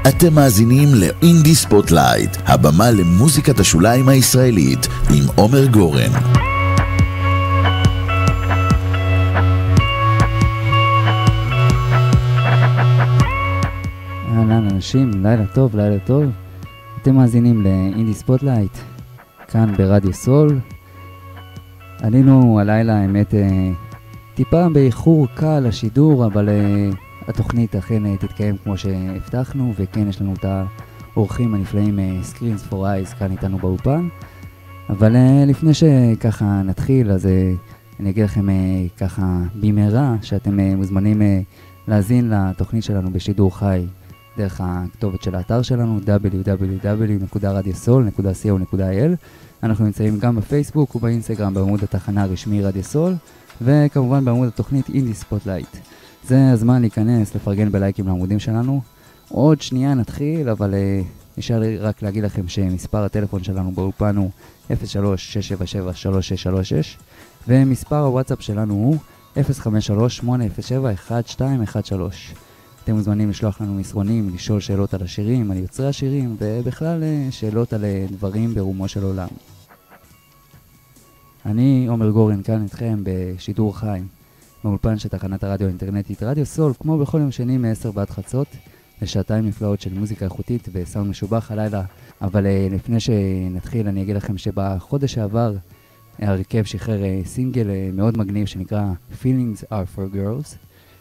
אתם מאזינים לאינדי ספוטלייט, הבמה למוזיקת השוליים הישראלית עם עומר גורן. אהלן אנשים, לילה טוב, לילה טוב. אתם מאזינים לאינדי ספוטלייט, כאן ברדיו סול. עלינו הלילה, האמת, טיפה באיחור קל לשידור, אבל התוכנית אכן תתקיים כמו שהבטחנו, וכן יש לנו את האורחים הנפלאים Screens for Eyes כאן איתנו באופן. אבל לפני שככה נתחיל, אז אני אגיד לכם ככה במהרה שאתם מוזמנים להאזין לתוכנית שלנו בשידור חי דרך הכתובת של האתר שלנו www.radiosol.co.il. אנחנו נמצאים גם בפייסבוק ובאינסטגרם בעמוד התחנה הרשמי רדיו סול, וכמובן בעמוד התוכנית אינדי ספוטלייט. זה הזמן להיכנס, לפרגן בלייקים לעמודים שלנו. עוד שנייה נתחיל, אבל נשאר לי רק להגיד לכם שמספר הטלפון שלנו באופן הוא 03-677-3636, ומספר הוואטסאפ שלנו הוא 053-807-1213. אתם מוזמנים לשלוח לנו מסרונים, לשאול שאלות על השירים, על יוצרי השירים, ובכלל שאלות על דברים ברומו של עולם. אני עומר גורן, כאן איתכם בשידור חי, באולפן של תחנת הרדיו האינטרנטית רדיו סול, כמו בכל יום שני מ-10 עד חצות, לשעתיים נפלאות של מוזיקה איכותית וסאונד משובח הלילה. אבל לפני שנתחיל אני אגיד לכם שבחודש שעבר הרכב שחרר סינגל מאוד מגניב שנקרא Feelings are for Girls,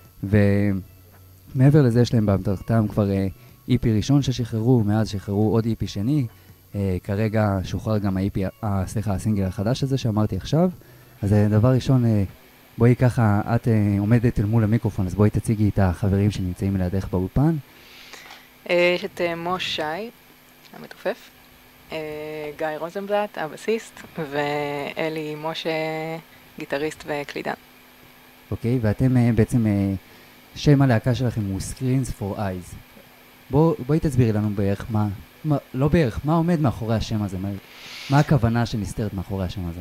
ומעבר לזה יש להם באמתחתם כבר EP ראשון ששחררו, מאז שחררו עוד EP שני. כרגע שוחרר גם הסינגל החדש הזה שאמרתי עכשיו. אז דבר ראשון, בואי ככה, את עומדת אל מול המיקרופון, אז בואי תציגי את החברים שנמצאים לידך באולפן. יש את מוש שי, המתופף, גיא רוזנבלט, הבסיסט, ואלי משה, גיטריסט וקלידן. אוקיי, ואתם בעצם, שם הלהקה שלכם הוא Screens for Eyes. בואי תסבירי לנו בערך מה עומד מאחורי השם הזה, מה הכוונה שנסתרת מאחורי השם הזה?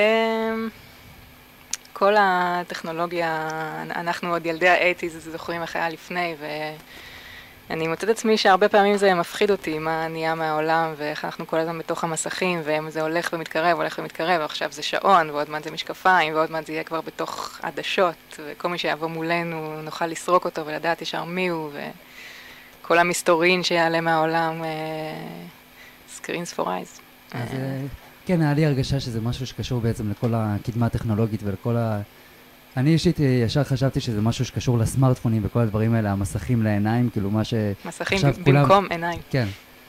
כל הטכנולוגיה, אנחנו עוד ילדי ה-80s, זוכרים איך היה לפני, ואני מוצאת עצמי שהרבה פעמים זה מפחיד אותי, מה נהיה מהעולם, ואיך אנחנו כל הזמן בתוך המסכים, וזה הולך ומתקרב, ועכשיו זה שעון, ועוד מעט זה משקפיים, ועוד מעט זה יהיה כבר בתוך עדשות, וכל מי שיבוא מולנו נוכל לסרוק אותו ולדעת ישר מי הוא, וכל המסתורין שיעלה מהעולם, Screens for Eyes. אז כן, היה לי הרגשה שזה משהו שקשור בעצם לכל הקדמה הטכנולוגית ולכל אני אישית ישר חשבתי שזה משהו שקשור לסמארטפונים וכל הדברים האלה, המסכים לעיניים, כאילו מה ש... מסכים במקום עיניים. כן.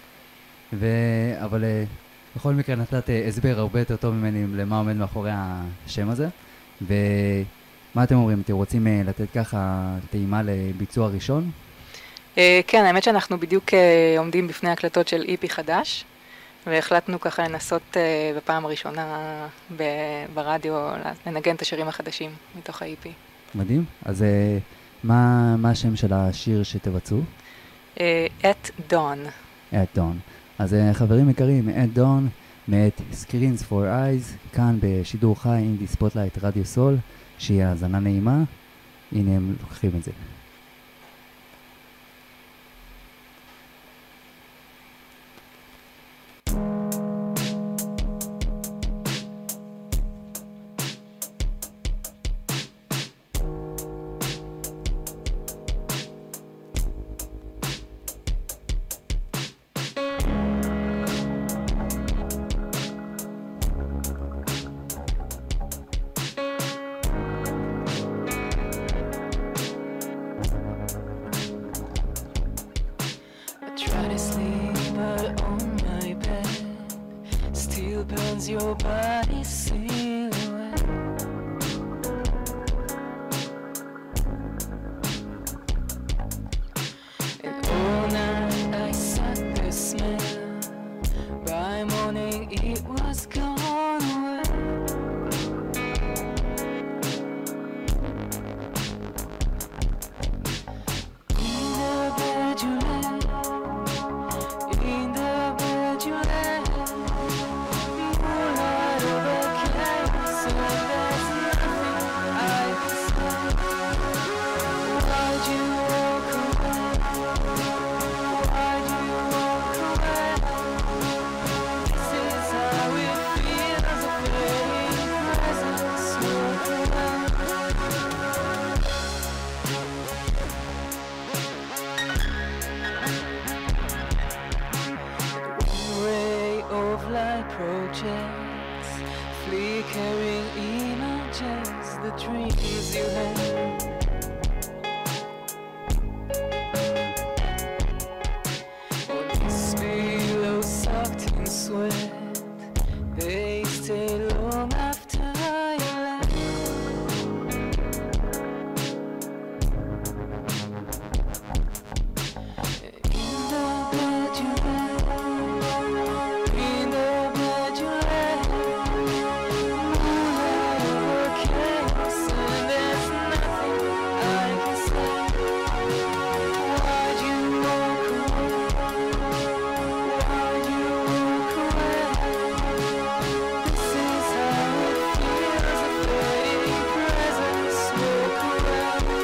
אבל בכל מקרה נתת הסבר הרבה יותר טוב ממני למה עומד מאחורי השם הזה. ומה אתם אומרים? אתם רוצים לתת ככה טעימה לביצוע ראשון? כן, האמת שאנחנו בדיוק עומדים בפני הקלטות של EP חדש. והחלטנו ככה לנסות בפעם הראשונה ברדיו לנגן את השירים החדשים מתוך ה-EP. מדהים. אז מה השם של השיר שתבצעו? At Dawn. At Dawn. אז חברים יקרים, At Dawn מאת Screens for Eyes, כאן בשידור חי אינדי ספוטלייט רדיו סול, שהיא האזנה נעימה. הנה הם לוקחים את זה. Your body silhouette. And all night I sat the smell. By morning it was gone away. In the bed you lay, in the bed you lay. Moonlight overcame. projects, flickering images, the dreams you had. On this pillow soaked in sweat, they stay long after you left. In the bed you lay, in the bed you lay, moonlight over chaos, and there's nothing I can say. Why'd you walk away? Why'd you walk away? This is how it feels, a fading presence walk away.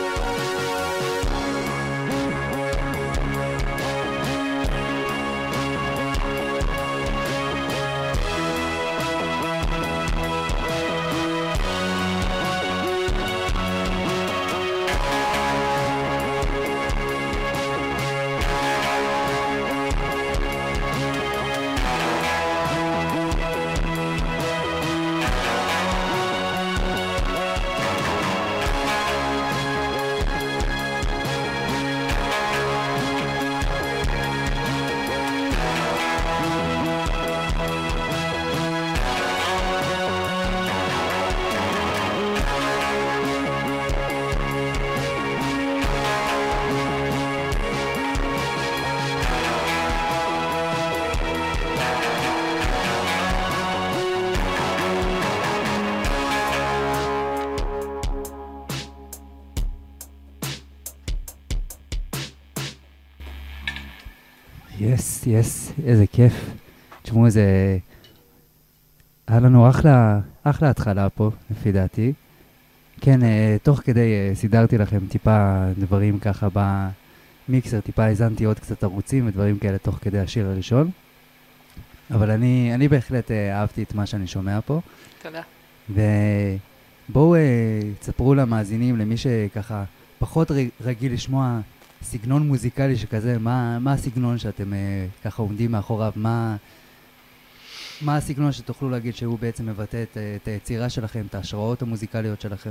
יס, איזה כיף. תשמעו, זה... היה לנו אחלה התחלה פה, לפי דעתי. כן, תוך כדי סידרתי לכם טיפה דברים ככה במיקסר, טיפה הזנתי עוד קצת ערוצים ודברים כאלה תוך כדי השיר הראשון. אבל אני בהחלט אהבתי את מה שאני שומע פה. תודה. ובואו תספרו למאזינים, למי שככה פחות רגיל לשמוע סגנון מוזיקלי שכזה, מה הסגנון שאתם ככה עומדים מאחוריו, מה הסגנון שתוכלו להגיד שהוא בעצם מבטא את היצירה שלכם, את ההשראות המוזיקליות שלכם?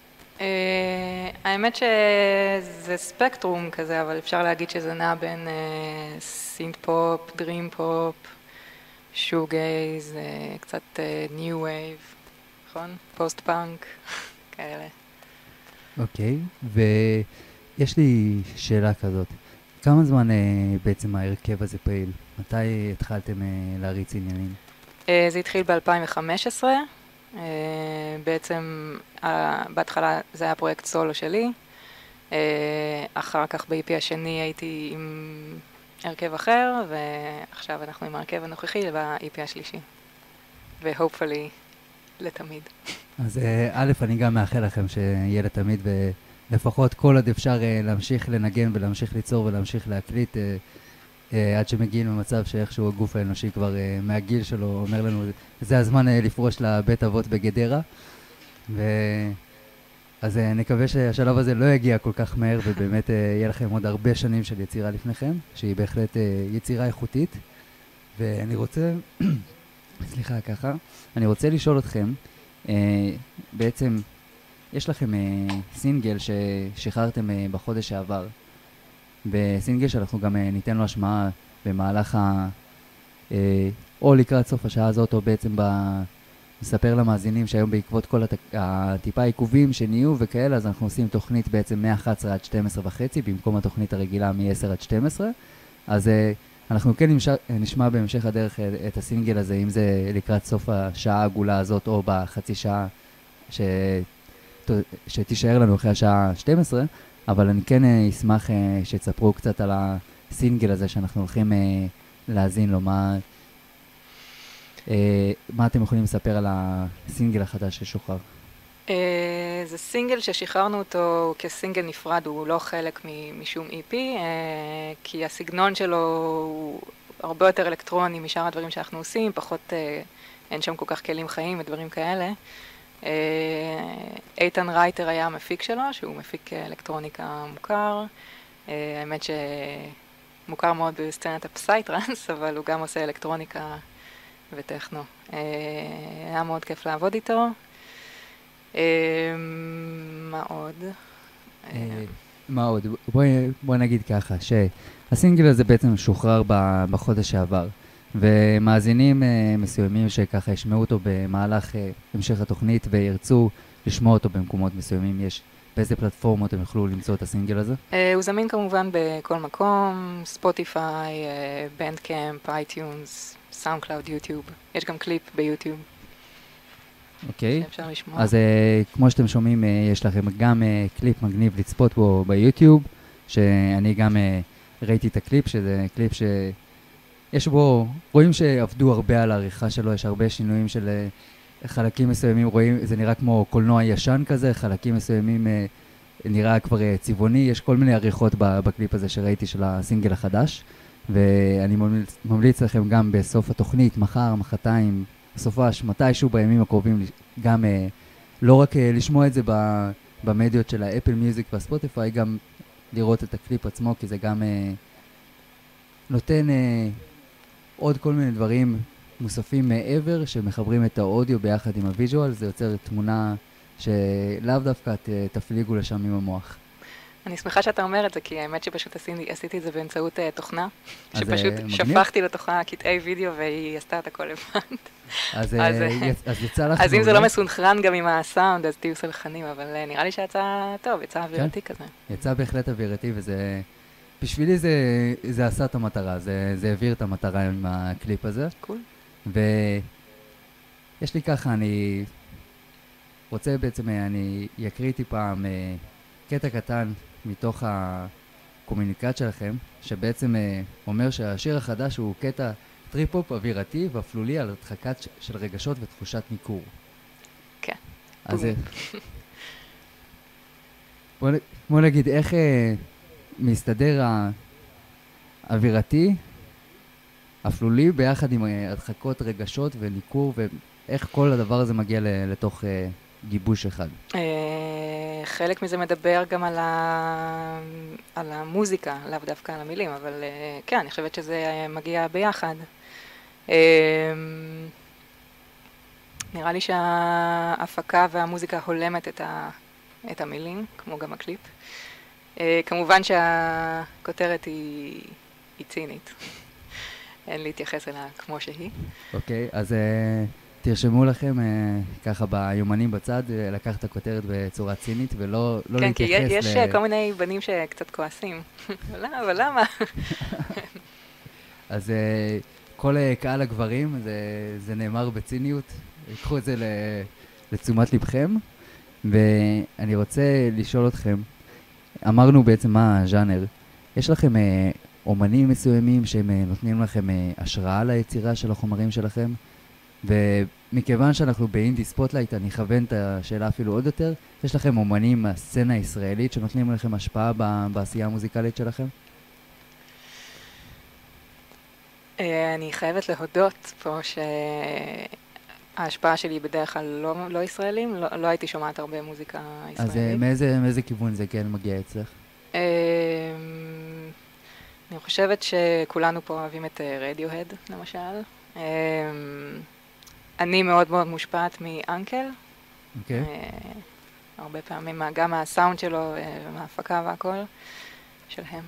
האמת שזה ספקטרום כזה, אבל אפשר להגיד שזה נע בין סינט פופ, דרים פופ, שוגייז, קצת ניו וייב, נכון? פוסט פאנק, כאלה. אוקיי, ויש לי שאלה כזאת. כמה זמן בעצם ההרכב הזה פעיל? מתי התחלתם להריץ עניינים? זה התחיל ב-2015. בעצם בהתחלה זה היה פרויקט סולו שלי. אחר כך ב-EP השני הייתי עם הרכב אחר, ועכשיו אנחנו עם ההרכב הנוכחי ב-EP השלישי. ו-hopefully לתמיד. אז א', אני גם מאחל לכם שיהיה לתמיד, ולפחות כל עוד אפשר להמשיך לנגן ולהמשיך ליצור ולהמשיך להקליט, עד שמגיעים למצב שאיכשהו הגוף האנושי כבר מהגיל שלו אומר לנו, זה הזמן לפרוש לבית אבות בגדרה. אז נקווה שהשלב הזה לא יגיע כל כך מהר, ובאמת יהיה לכם עוד הרבה שנים של יצירה לפניכם, שהיא בהחלט יצירה איכותית. ואני רוצה, סליחה ככה, אני רוצה לשאול אתכם, בעצם יש לכם סינגל ששחררתם בחודש שעבר, וסינגל שאנחנו גם ניתן לו השמעה במהלך או לקראת סוף השעה הזאת, או בעצם נספר למאזינים שהיום בעקבות כל הטיפה עיכובים שנהיו וכאלה, אז אנחנו עושים תוכנית בעצם מ-11 עד 12 וחצי, במקום התוכנית הרגילה מ-10 עד 12. אז אנחנו כן נשמע בהמשך הדרך את הסינגל הזה, אם זה לקראת סוף השעה העגולה הזאת, או בחצי שעה שתישאר לנו אחרי השעה 12, אבל אני כן אשמח שתספרו קצת על הסינגל הזה שאנחנו הולכים להזין לו. מה אתם יכולים לספר על הסינגל החדש ששוחרר? זה סינגל ששחררנו אותו כסינגל נפרד, הוא לא חלק משום EP, כי הסגנון שלו הוא הרבה יותר אלקטרוני משאר הדברים שאנחנו עושים, פחות, אין שם כל כך כלים חיים ודברים כאלה. איתן רייטר היה המפיק שלו, שהוא מפיק אלקטרוניקה מוכר. האמת שמוכר מאוד בסצנת הפסייטרנס, אבל הוא גם עושה אלקטרוניקה וטכנו. היה מאוד כיף לעבוד איתו. מה עוד? מה עוד? בואי נגיד ככה, שהסינגל הזה בעצם שוחרר בחודש שעבר, ומאזינים מסוימים שככה ישמעו אותו במהלך המשך התוכנית וירצו לשמוע אותו במקומות מסוימים, באיזה פלטפורמות הם יוכלו למצוא את הסינגל הזה? הוא זמין כמובן בכל מקום, ספוטיפיי, בנדקאמפ, אייטיונס, סאונד קלאוד, יוטיוב. יש גם קליפ ביוטיוב. אוקיי. שאפשר לשמוע. אז כמו שאתם שומעים, יש לכם גם קליפ מגניב לצפות בו ביוטיוב, שאני גם ראיתי את הקליפ, שזה קליפ שיש בו, רואים שעבדו הרבה על העריכה שלו, יש הרבה שינויים של חלקים מסוימים, רואים, זה נראה כמו קולנוע ישן כזה, חלקים מסוימים נראה כבר צבעוני, יש כל מיני עריכות בקליפ הזה שראיתי של הסינגל החדש, ואני ממליץ לכם גם בסוף התוכנית, מחר, מחרתיים, בסופש, מתישהו בימים הקרובים, גם לא רק לשמוע את זה במדיות של האפל מיוזיק והספוטיפיי, גם לראות את הקליפ עצמו, כי זה גם נותן עוד כל מיני דברים מוספים מעבר, שמחברים את האודיו ביחד עם הוויז'ואל, זה יוצר תמונה שלאו דווקא תפליגו לשם עם המוח. אני שמחה שאתה אומר את זה, כי האמת שפשוט עשיתי את זה באמצעות תוכנה, אז שפשוט מגניב. שפכתי לתוכה קטעי וידאו והיא עשתה את הכל לבד. אז יצא לך... אז אם זה לא מסונכרן גם עם הסאונד, אז תהיו סלחנים, אבל נראה לי שיצא טוב, יצא אווירתי כזה. יצא בהחלט אווירתי, וזה... בשבילי זה עשה את המטרה, זה העביר את המטרה עם הקליפ הזה. קול. ויש לי ככה, אני רוצה בעצם, אני אקריא טיפה קטע קטן מתוך הקומוניקט שלכם, שבעצם אומר שהשיר החדש הוא קטע טריפ-הופ אווירתי ואפלולי על הדחקת של רגשות ותחושת ניכור. כן. אז בוא נגיד איך מסתדר האווירתי, אפלולי, ביחד עם הדחקות רגשות וניכור, ואיך כל הדבר הזה מגיע לתוך גיבוש אחד. חלק מזה מדבר גם על המוזיקה, לאו דווקא על המילים, אבל כן, אני חושבת שזה מגיע ביחד. נראה לי שההפקה והמוזיקה הולמת את המילים, כמו גם הקליפ. כמובן שהכותרת היא צינית. אין להתייחס אליה כמו שהיא. אוקיי, אז תרשמו לכם ככה ביומנים בצד, לקחת את הכותרת בצורה צינית ולא כן, להתייחס כי יש כל מיני בנים שקצת כועסים. אבל למה? אז כל קהל הגברים, זה נאמר בציניות, יקחו את זה לתשומת לבכם, ואני רוצה לשאול אתכם, אמרנו בעצם מה הז'אנר, יש לכם אומנים מסוימים שהם נותנים לכם השראה ליצירה של החומרים שלכם, ומכיוון שאנחנו באינדי ספוטלייט, אני אכוון את השאלה אפילו עוד יותר, יש לכם אומנים מהסצנה הישראלית שנותנים לכם השפעה בעשייה המוזיקלית שלכם? אני חייבת להודות פה שההשפעה שלי בדרך כלל לא ישראלים, לא הייתי שומעת הרבה מוזיקה ישראלית. אז מאיזה כיוון זה כן מגיע אצלך? אני חושבת שכולנו פה אוהבים את רדיוהד, למשל. אני מאוד מאוד מושפעת מאנקל. אוקיי. הרבה פעמים, גם מהסאונד שלו, מההפקה והכל שלהם.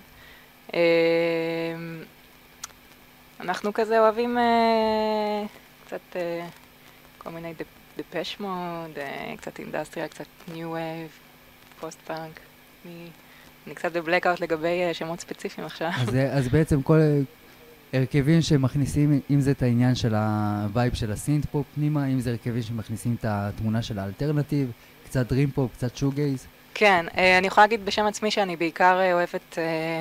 אנחנו כזה אוהבים קצת כל מיני דפש מוד, קצת אינדסטריאל, קצת ניו וייב, פוסט פאנק. אני קצת בבלקאוט לגבי שמות ספציפיים עכשיו. אז בעצם כל הרכבים שמכניסים, אם זה את העניין של הווייב של הסינט פופ פנימה, אם זה הרכבים שמכניסים את התמונה של האלטרנטיב, קצת דרים פופ, קצת שוגייז. כן, אני יכולה להגיד בשם עצמי שאני בעיקר אוהבת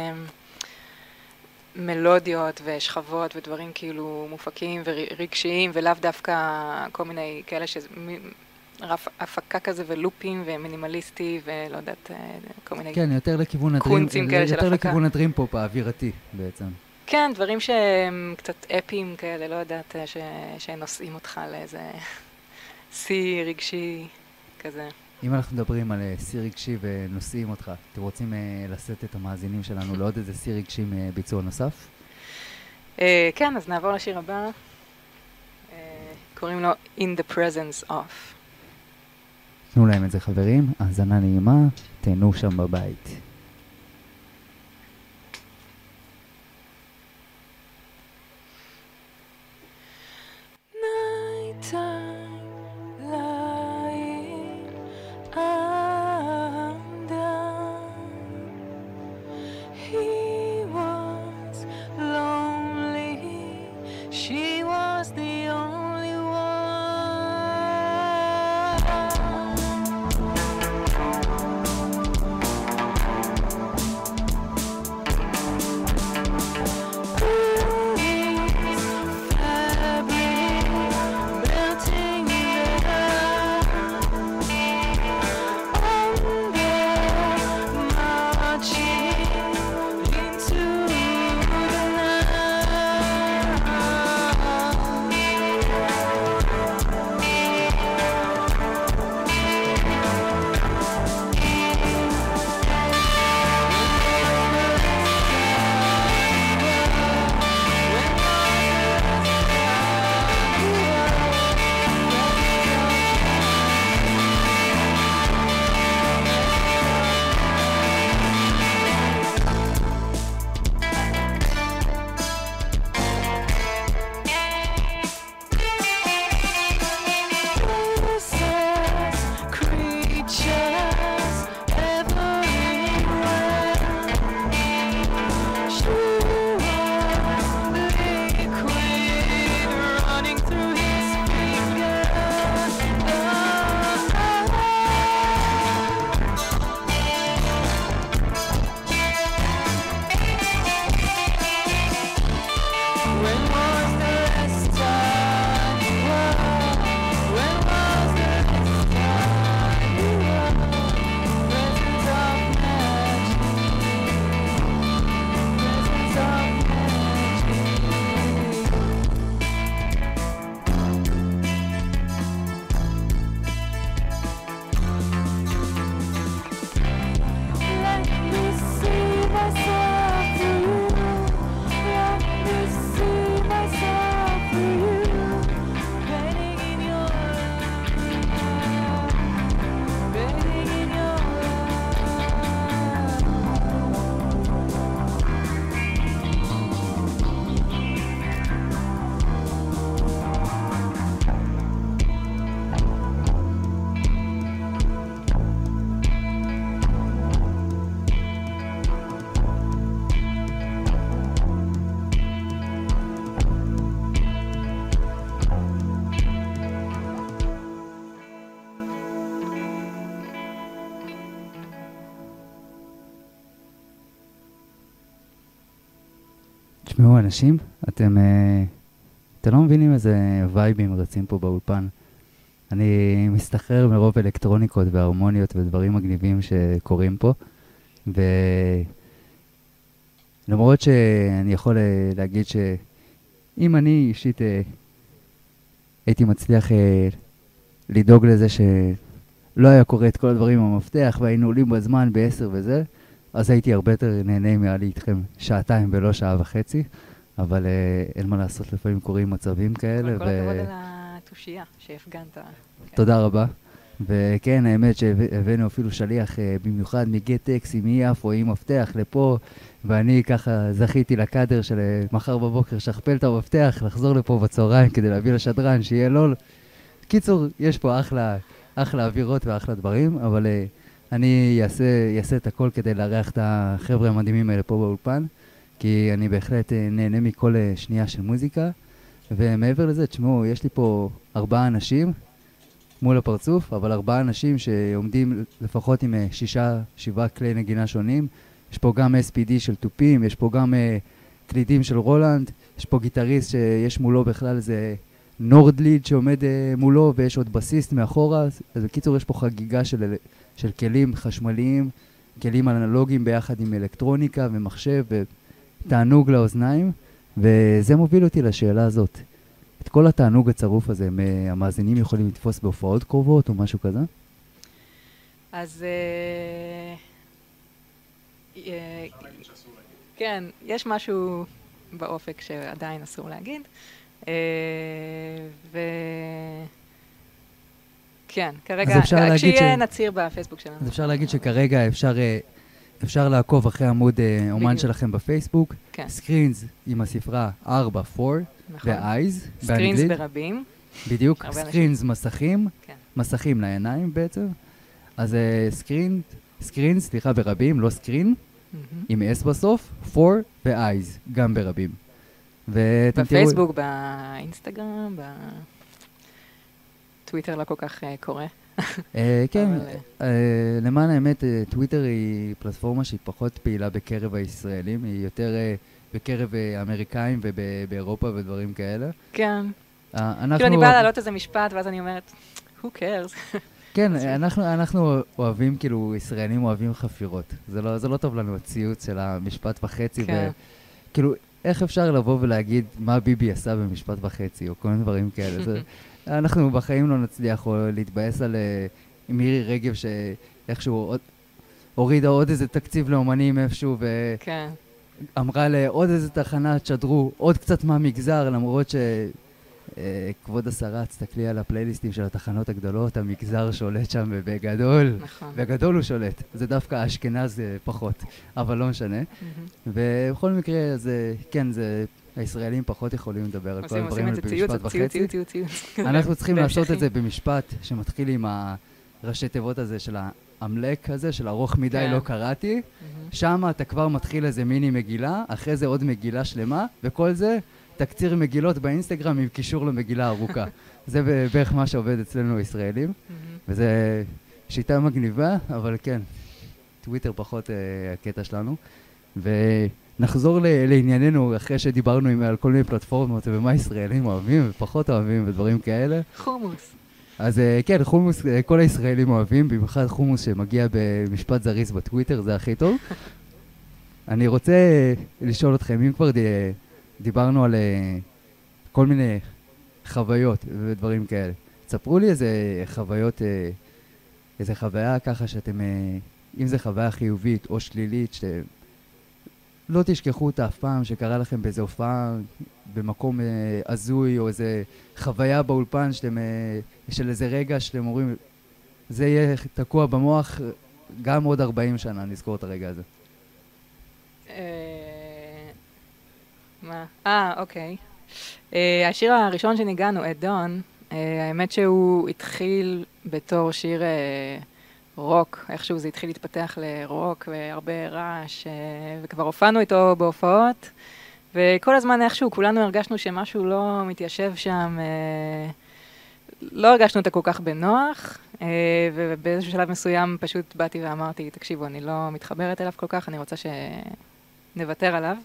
מלודיות ושכבות ודברים כאילו מופקים ורגשיים, ולאו דווקא כל מיני כאלה רף הפקה כזה ולופים ומינימליסטי ולא יודעת, כל מיני כן, יותר לכיוון קונצים כאלה של הפקה. יותר לכיוון הדרים פופ האווירתי בעצם. כן, דברים שהם קצת אפיים כאלה, לא יודעת, שנושאים אותך לאיזה שיא רגשי כזה. אם אנחנו מדברים על שיא רגשי ונושאים אותך, אתם רוצים לשאת את המאזינים שלנו לעוד איזה שיא רגשי מביצוע נוסף? כן, אז נעבור לשיר הבא. קוראים לו In the Presence of. תנו להם את זה חברים, האזנה נעימה, תהנו שם בבית. Nighttime, lying undone. He was lonely, she was the only one. תשמעו אנשים, אתם לא מבינים איזה וייבים רצים פה באולפן. אני מסתחרר מרוב אלקטרוניקות והרמוניות ודברים מגניבים שקורים פה, ולמרות שאני יכול להגיד שאם אני אישית הייתי מצליח לדאוג לזה שלא היה קורה את כל הדברים המפתח והיינו עולים בזמן ב10 וזה, אז הייתי הרבה יותר נהנה מעלי איתכם שעתיים ולא שעה וחצי, אבל אין מה לעשות, לפעמים קורים מצבים כאלה. כל הכבוד על התושייה שהפגנת. תודה רבה. וכן, האמת שהבאנו אפילו שליח במיוחד מגט-טקס עם יפו, עם מפתח לפה, ואני ככה זכיתי לקאדר של מחר בבוקר שכפל את המפתח, לחזור לפה בצהריים כדי להביא לשדרן, שיהיה לול. קיצור, יש פה אחלה אווירות ואחלה דברים, אבל אני אעשה את הכל כדי לארח את החבר'ה המדהימים האלה פה באולפן, כי אני בהחלט נהנה מכל שנייה של מוזיקה, ומעבר לזה, תשמעו, יש לי פה 4 אנשים מול הפרצוף, אבל 4 אנשים שעומדים לפחות עם 6-7 כלי נגינה שונים. יש פה גם SPD של תופים, יש פה גם קלידים של רולנד, יש פה גיטריסט שיש מולו בכלל איזה נורדליד שעומד מולו, ויש עוד בסיסט מאחורה. אז בקיצור, יש פה חגיגה של כלים חשמליים, כלים אנלוגיים ביחד עם אלקטרוניקה ומחשב ותענוג לאוזניים, וזה מוביל אותי לשאלה הזאת. את כל התענוג הצרוף הזה, המאזינים יכולים לתפוס בהופעות קרובות או משהו כזה? אז כן, יש משהו באופק שעדיין אסור להגיד. ו... כן, כרגע, אז אפשר להגיד כשיהיה נציר בפייסבוק שלנו. אז אפשר להגיד שכרגע אפשר לעקוב אחרי עמוד אומן בדיוק. שלכם בפייסבוק. כן. סקרינס עם הספרה 4, 4, נכון. ו-eyes סקרינס באנגלית. ברבים. בדיוק, הרבה אנשים. סקרינס מסכים, כן. מסכים לעיניים בעצם. אז סקרינס, סליחה, ברבים, לא סקרין, מהמם. עם S בסוף, 4 ו-eyes, גם ברבים. ואתם תראו... בפייסבוק, באינסטגרם, בטוויטר לא כל כך קורה. כן, אבל, למען האמת, טוויטר היא פלטפורמה שהיא פחות פעילה בקרב הישראלים, היא יותר בקרב האמריקאים ובאירופה ודברים כאלה. כן. אנחנו... כאילו אני באה להעלות איזה משפט, ואז אני אומרת, who cares? כן, אנחנו אוהבים, כאילו, ישראלים אוהבים חפירות. זה לא טוב לנו הציוץ של המשפט וחצי, כן. וכאילו, איך אפשר לבוא ולהגיד מה ביבי עשה במשפט וחצי, או כל מיני דברים כאלה. אנחנו בחיים לא נצליח, או להתבאס על מירי רגב, שאיכשהו הורידה עוד איזה תקציב לאומנים איפשהו, כן. ואמרה לעוד איזה תחנה, תשדרו עוד קצת מהמגזר, למרות כבוד השרה, תסתכלי על הפלייליסטים של התחנות הגדולות, המגזר שולט שם בגדול. נכון. בגדול הוא שולט. זה דווקא האשכנז פחות, אבל לא משנה. ובכל מקרה, כן, הישראלים פחות יכולים לדבר על כל הדברים האלה במשפט וחצי. ציוץ. אנחנו צריכים לעשות את זה במשפט שמתחיל עם הראשי תיבות הזה של האמלק הזה, של ארוך מדי כן. לא קראתי. שם אתה כבר מתחיל איזה מיני מגילה, אחרי זה עוד מגילה שלמה, וכל זה תקציר מגילות באינסטגרם עם קישור למגילה ארוכה. זה בערך מה שעובד אצלנו הישראלים, וזה שיטה מגניבה, אבל כן, טוויטר פחות הקטע שלנו. ונחזור לענייננו אחרי שדיברנו על כל מיני פלטפורמות ומה ישראלים אוהבים ופחות אוהבים ודברים כאלה. חומוס. אז כן, חומוס כל הישראלים אוהבים, במיוחד חומוס שמגיע במשפט זריז בטוויטר, זה הכי טוב. אני רוצה לשאול אתכם, אם כבר דיברנו על כל מיני חוויות ודברים כאלה, תספרו לי איזה חוויות, איזה חוויה ככה שאתם, אם זה חוויה חיובית או שלילית, שאתם לא תשכחו אותה אף פעם, שקרה לכם באיזו הופעה במקום הזוי, או איזה חוויה באולפן של איזה רגע שאתם אומרים, זה יהיה תקוע במוח גם עוד 40 שנה, נזכור את הרגע הזה. מה? אוקיי. השיר הראשון שניגענו, At Dawn, האמת שהוא התחיל בתור שיר רוק, איכשהו זה התחיל להתפתח לרוק והרבה רעש, וכבר הופענו איתו בהופעות, וכל הזמן איכשהו כולנו הרגשנו שמשהו לא מתיישב שם, לא הרגשנו אותה כל כך בנוח, ובאיזשהו שלב מסוים פשוט באתי ואמרתי, תקשיבו, אני לא מתחברת אליו כל כך, אני רוצה שנוותר עליו.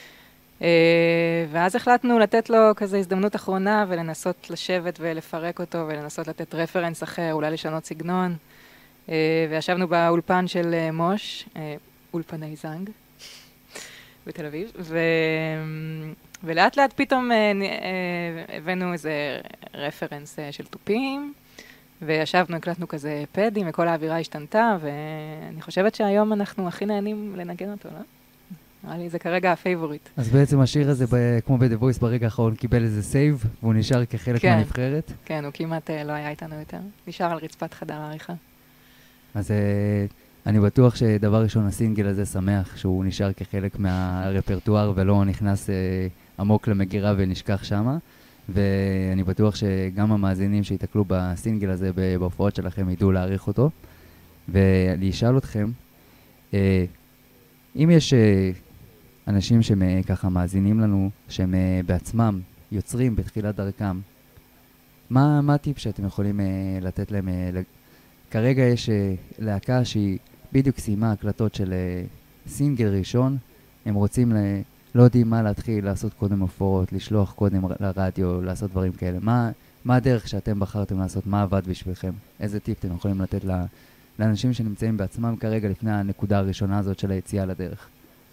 ואז החלטנו לתת לו כזה הזדמנות אחרונה ולנסות לשבת ולפרק אותו ולנסות לתת רפרנס אחר, אולי לשנות סגנון. וישבנו באולפן של מוש, אולפני זנג, בתל אביב, ולאט לאט פתאום הבאנו איזה רפרנס של תופים, וישבנו, הקלטנו כזה פדים, וכל האווירה השתנתה, ואני חושבת שהיום אנחנו הכי נהנים לנגן אותו, לא? נראה לי, זה כרגע הפייבוריט. אז בעצם השיר הזה, כמו ב-The Voice ברגע האחרון, קיבל איזה סייב, והוא נשאר כחלק מהנבחרת. כן, הוא כמעט לא היה איתנו יותר. נשאר על רצפת חדר העריכה. אז אני בטוח שדבר ראשון הסינגל הזה שמח שהוא נשאר כחלק מהרפרטואר ולא נכנס עמוק למגירה ונשכח שמה. ואני בטוח שגם המאזינים שיתקלו בסינגל הזה בהופעות שלכם ידעו להעריך אותו. ולשאול אתכם, אם יש אנשים שככה מאזינים לנו, שהם בעצמם יוצרים בתחילת דרכם, מה הטיפ שאתם יכולים לתת להם? כרגע יש להקה שהיא בדיוק סיימה הקלטות של סינגל ראשון, הם רוצים, לא יודעים מה להתחיל, לעשות קודם הופעות, לשלוח קודם לרדיו, לעשות דברים כאלה. מה הדרך שאתם בחרתם לעשות? מה עבד בשבילכם? איזה טיפ אתם יכולים לתת לאנשים שנמצאים בעצמם כרגע לפני הנקודה הראשונה הזאת של היציאה לדרך?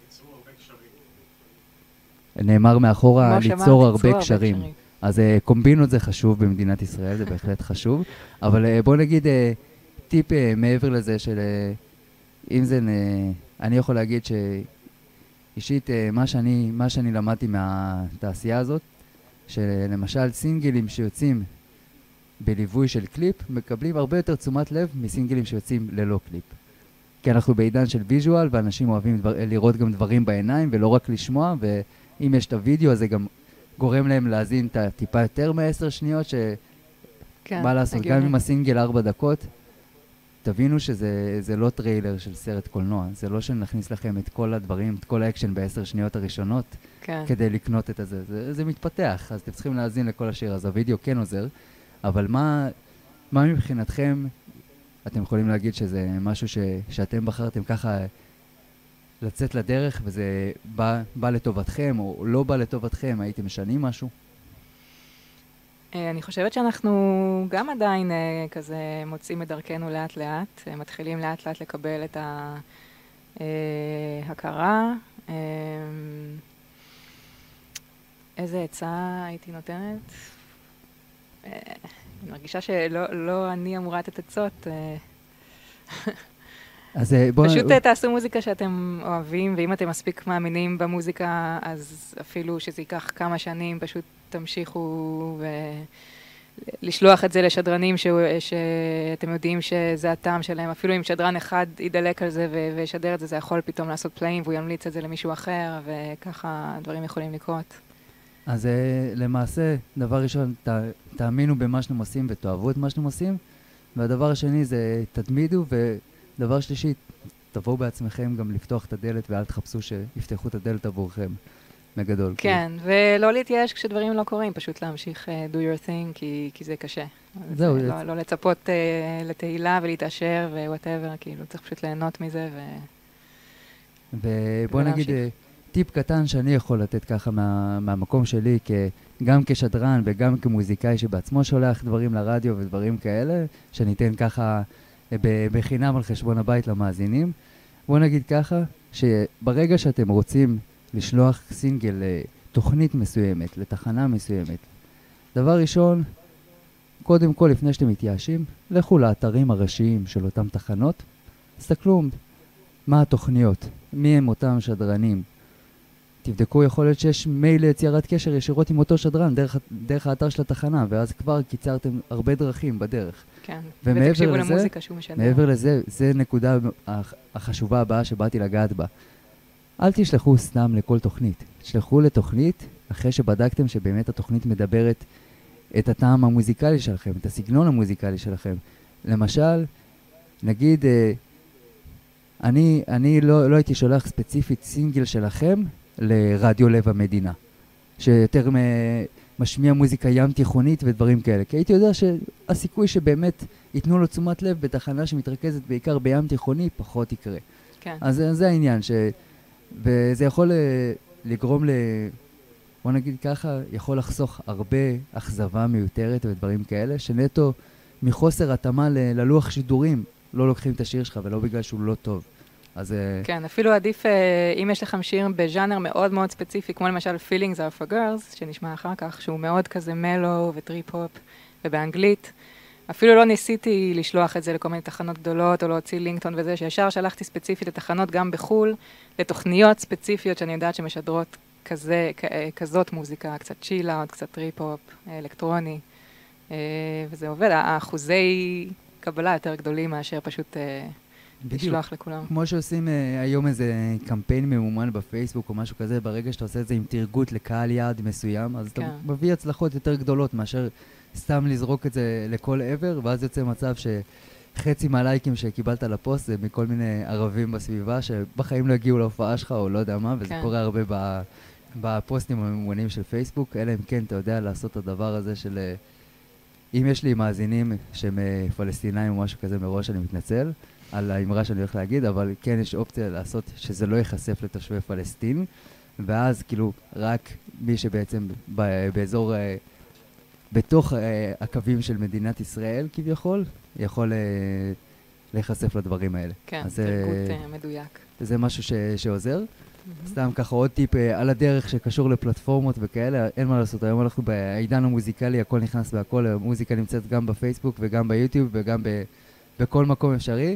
נאמר מאחורה, ליצור הרבה קשרים. אז קומבינות זה חשוב במדינת ישראל, זה בהחלט חשוב. אבל בוא נגיד טיפ מעבר לזה של, אם זה, אני יכול להגיד שאישית מה שאני למדתי מהתעשייה הזאת, שלמשל סינגלים שיוצאים בליווי של קליפ, מקבלים הרבה יותר תשומת לב מסינגלים שיוצאים ללא קליפ. כי אנחנו בעידן של ויז'ואל, ואנשים אוהבים לראות גם דברים בעיניים, ולא רק לשמוע, ואם יש את הוידאו, אז זה גם גורם להם להזין את הטיפה יותר מ10 שניות, מה לעשות, גם עם הסינגל 4 דקות, תבינו שזה לא טריילר של סרט קולנוע, זה לא שנכניס לכם את כל הדברים, את כל האקשן ב10 שניות הראשונות, כדי לקנות את זה. זה מתפתח, אז אתם צריכים להזין לכל השיר, אז הוידאו כן עוזר, אבל מה מבחינתכם, אתם יכולים להגיד שזה משהו שאתם בחרתם ככה לצאת לדרך, וזה בא לטובתכם, או לא בא לטובתכם, הייתם משנים משהו? אני חושבת שאנחנו גם עדיין כזה מוצאים את דרכנו לאט לאט, מתחילים לאט לאט לקבל את ההכרה. איזה עצה הייתי נותנת? אני מרגישה שלא אני אמורה לתת עצות. פשוט תעשו מוזיקה שאתם אוהבים, ואם אתם מספיק מאמינים במוזיקה, אז אפילו שזה ייקח כמה שנים, פשוט תמשיכו ולשלוח את זה לשדרנים שאתם יודעים שזה הטעם שלהם. אפילו אם שדרן אחד ידלק על זה וישדר את זה, זה יכול פתאום לעשות פלאים, והוא ימליץ את זה למישהו אחר, וככה דברים יכולים לקרות. אז למעשה, דבר ראשון, תאמינו במה שאתם עושים ותאהבו את מה שאתם עושים, והדבר השני זה תתמידו, ודבר שלישי, תבואו בעצמכם גם לפתוח את הדלת ואל תחפשו שיפתחו את הדלת עבורכם, בגדול. כן, ולא להתייאש כשדברים לא קורים, פשוט להמשיך do your thing, כי זה קשה. זהו. לא לצפות לתהילה ולהתעשר ו-whatever, כאילו צריך פשוט ליהנות מזה ובוא נגיד, טיפ קטן שאני יכול לתת ככה מהמקום שלי, גם כשדרן וגם כמוזיקאי שבעצמו שולח דברים לרדיו ודברים כאלה, שניתן ככה בחינם על חשבון הבית למאזינים. בוא נגיד ככה, שברגע שאתם רוצים לשלוח סינגל לתוכנית מסוימת, לתחנה מסוימת, דבר ראשון, קודם כל לפני שאתם מתייאשים, לכו לאתרים הראשיים של אותם תחנות, תסתכלו מה התוכניות, מי הם אותם שדרנים, תבדקו, יכול להיות שיש מייל ליצירת קשר ישירות עם אותו שדרן דרך האתר של התחנה, ואז כבר קיצרתם הרבה דרכים בדרך. כן, ותקשיבו למוזיקה שהוא משדר. מעבר לזה, זה נקודה החשובה הבאה שבאתי לגעת בה. אל תשלחו סתם לכל תוכנית. תשלחו לתוכנית אחרי שבדקתם שבאמת התוכנית מדברת את הטעם המוזיקלי שלכם, את הסגנון המוזיקלי שלכם. למשל, נגיד, אני לא הייתי שולח ספציפית סינגל שלכם לרדיו לב המדינה, שיותר משמיע מוזיקה ים תיכונית ודברים כאלה. כי הייתי יודע שהסיכוי שבאמת ייתנו לו תשומת לב בתחנה שמתרכזת בעיקר בים תיכוני פחות יקרה. כן. אז זה העניין, וזה יכול לגרום בוא נגיד ככה, יכול לחסוך הרבה אכזבה מיותרת ודברים כאלה, שנטו מחוסר התאמה ללוח שידורים, לא לוקחים את השיר שלך ולא בגלל שהוא לא טוב. אז כן, אפילו עדיף, אם יש לכם שיר בז'אנר מאוד מאוד ספציפי, כמו למשל Feelings are for Girls, שנשמע אחר כך, שהוא מאוד כזה מלו וטריפ-הופ ובאנגלית, אפילו לא ניסיתי לשלוח את זה לכל מיני תחנות גדולות או להוציא לינקטון וזה, שישר שלחתי ספציפית לתחנות גם בחול, לתוכניות ספציפיות שאני יודעת שמשדרות כזאת מוזיקה, קצת צ'יל-אאוט, קצת טריפ-הופ, אלקטרוני, וזה עובד. האחוזי קבלה יותר גדולים מאשר פשוט לשלוח לכולם. כמו שעושים היום איזה קמפיין ממומן בפייסבוק או משהו כזה, ברגע שאתה עושה את זה עם תרגות לקהל יעד מסוים, אז אתה מביא הצלחות יותר גדולות מאשר סתם לזרוק את זה לכל עבר, ואז יוצא מצב שחצי מהלייקים שקיבלת לפוסט זה מכל מיני ערבים בסביבה שבחיים לא הגיעו להופעה שלך או לא יודע מה, וזה קורה הרבה בפוסטים הממומנים של פייסבוק, אלא אם כן אתה יודע לעשות את הדבר הזה של אם יש לי מאזינים שהם פלסטינאים או משהו כזה מראש, אני מתנצל על האמרה שאני הולך להגיד, אבל כן יש אופציה לעשות שזה לא ייחשף לתושבי פלסטין, ואז כאילו רק מי שבעצם באזור, בתוך הקווים של מדינת ישראל כביכול, יכול להיחשף לדברים האלה. כן, תרגות מדויק. זה משהו שעוזר. סתם ככה עוד טיפ על הדרך שקשור לפלטפורמות וכאלה, אין מה לעשות, היום אנחנו בעידן המוזיקלי, הכל נכנס והכל, המוזיקה נמצאת גם בפייסבוק וגם ביוטיוב וגם בכל מקום אפשרי,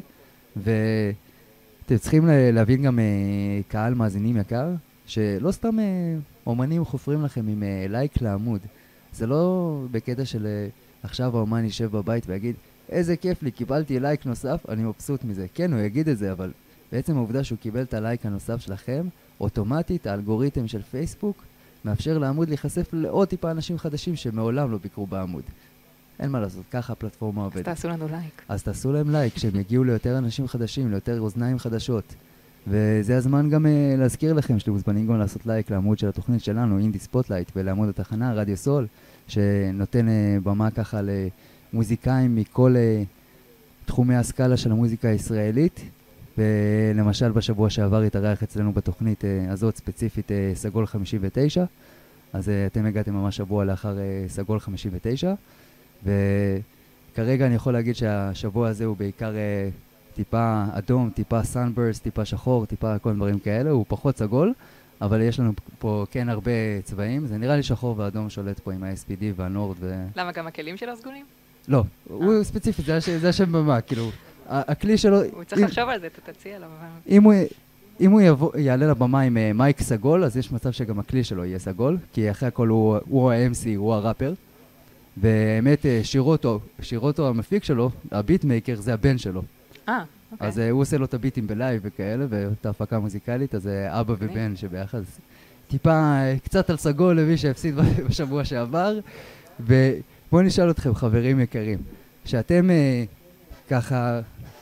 ואתם צריכים להבין גם קהל מאזינים יקר, שלא סתם אומנים חופרים לכם עם לייק לעמוד. זה לא בקטע של עכשיו האומן יישב בבית ויגיד, איזה כיף לי, קיבלתי לייק נוסף, אני מבסוט מזה. כן, הוא יגיד את זה, אבל בעצם העובדה שהוא קיבל את הלייק הנוסף שלכם, אוטומטית האלגוריתם של פייסבוק מאפשר לעמוד להיחשף לעוד טיפה אנשים חדשים שמעולם לא ביקרו בעמוד. אין מה לעשות, ככה הפלטפורמה עובדת. אז תעשו לנו לייק. אז תעשו להם לייק, שהם יגיעו ליותר אנשים חדשים, ליותר אוזניים חדשות. וזה הזמן גם להזכיר לכם שאתם מוזמנים גם לעשות לייק לעמוד של התוכנית שלנו, אינדי ספוטלייט, ולעמוד התחנה, רדיו סול, שנותן במה ככה למוזיקאים מכל תחומי הסקאלה של המוזיקה הישראלית. ולמשל בשבוע שעבר התארח אצלנו בתוכנית הזאת ספציפית סגול 59, אז אתם הגעתם ממש שבוע לאחר סגול 59, וכרגע אני יכול להגיד שהשבוע הזה הוא בעיקר טיפה אדום, טיפה סאנברסט, טיפה שחור, טיפה כל דברים כאלה, הוא פחות סגול, אבל יש לנו פה כן הרבה צבעים, זה נראה לי שחור ואדום שולט פה עם ה-SPD והנורד למה גם הכלים שלו סגולים? לא, הוא ספציפית, זה השם במה, כאילו, הכלי שלו... הוא צריך לחשוב על זה, תציע לו. אם הוא יעלה לבמה עם מייק סגול, אז יש מצב שגם הכלי שלו יהיה סגול, כי אחרי הכל הוא ה-MC, הוא הראפר, והאמת שירוטו המפיק שלו, הביטמייקר, זה הבן שלו. אוקיי. אז הוא עושה לו את הביטים בלייב וכאלה, ואת ההפקה מוזיקלית, אז אבא ובן שביחד. טיפה קצת על סגול למי שהפסיד בשבוע שעבר, ובואו נשאל אתכם, חברים יקרים, שאתם ככה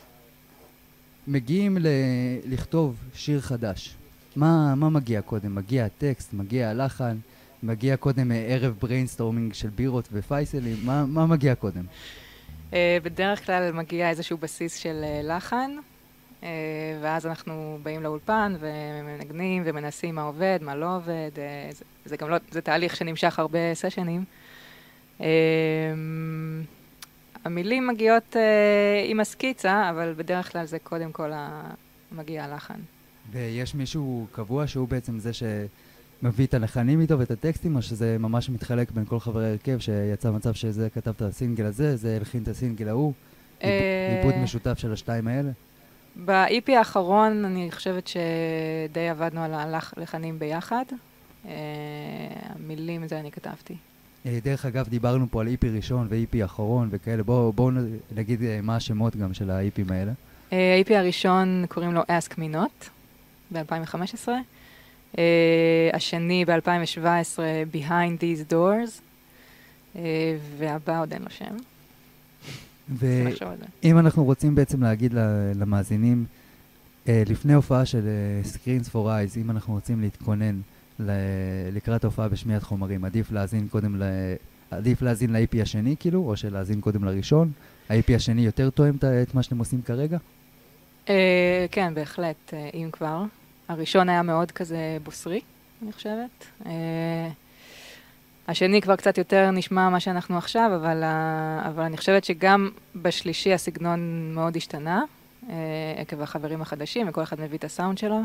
מגיעים לכתוב שיר חדש, מה מגיע קודם? מגיע הטקסט, מגיע הלחן, מגיע קודם ערב בריינסטורמינג של בירות ופייסלים, מה מגיע קודם? בדרך כלל מגיע איזשהו בסיס של לחן, ואז אנחנו באים לאולפן ומנגנים ומנסים מה עובד, מה לא עובד, זה תהליך שנמשך הרבה סשנים. המילים מגיעות עם הסקיצה, אבל בדרך כלל זה קודם כל מגיע הלחן. ויש מישהו קבוע שהוא בעצם זה שמביא את הלחנים איתו ואת הטקסטים, או שזה ממש מתחלק בין כל חברי הרכב, שיצא מצב שזה כתב את הסינגל הזה, זה הלחין את הסינגל ההוא, עיבוד משותף של השתיים האלה? ב-EP האחרון אני חושבת שדי עבדנו על הלחנים ביחד. המילים זה אני כתבתי. דרך אגב, דיברנו פה על EP ראשון ו-EP אחרון וכאלה, בואו נגיד מה השמות גם של ה-EPים האלה. ה-EP הראשון קוראים לו Ask Me Not, ב-2015. השני ב-2017, Behind These Doors, והבא עוד אין לו שם. ואם אנחנו רוצים בעצם להגיד למאזינים, לפני הופעה של Screens for Eyes, אם אנחנו רוצים להתכונן לקראת ההופעה בשמיעת חומרים, עדיף להאזין ל-IP השני כאילו, או שלהאזין קודם לראשון? ה-IP השני יותר תואם את מה שאתם עושים כרגע? כן, בהחלט, אם כבר. הראשון היה מאוד כזה בוסרי, אני חושבת. השני כבר קצת יותר נשמע מה שאנחנו עכשיו, אבל אני חושבת שגם בשלישי הסגנון מאוד השתנה, עקב החברים החדשים, וכל אחד מביא את הסאונד שלו.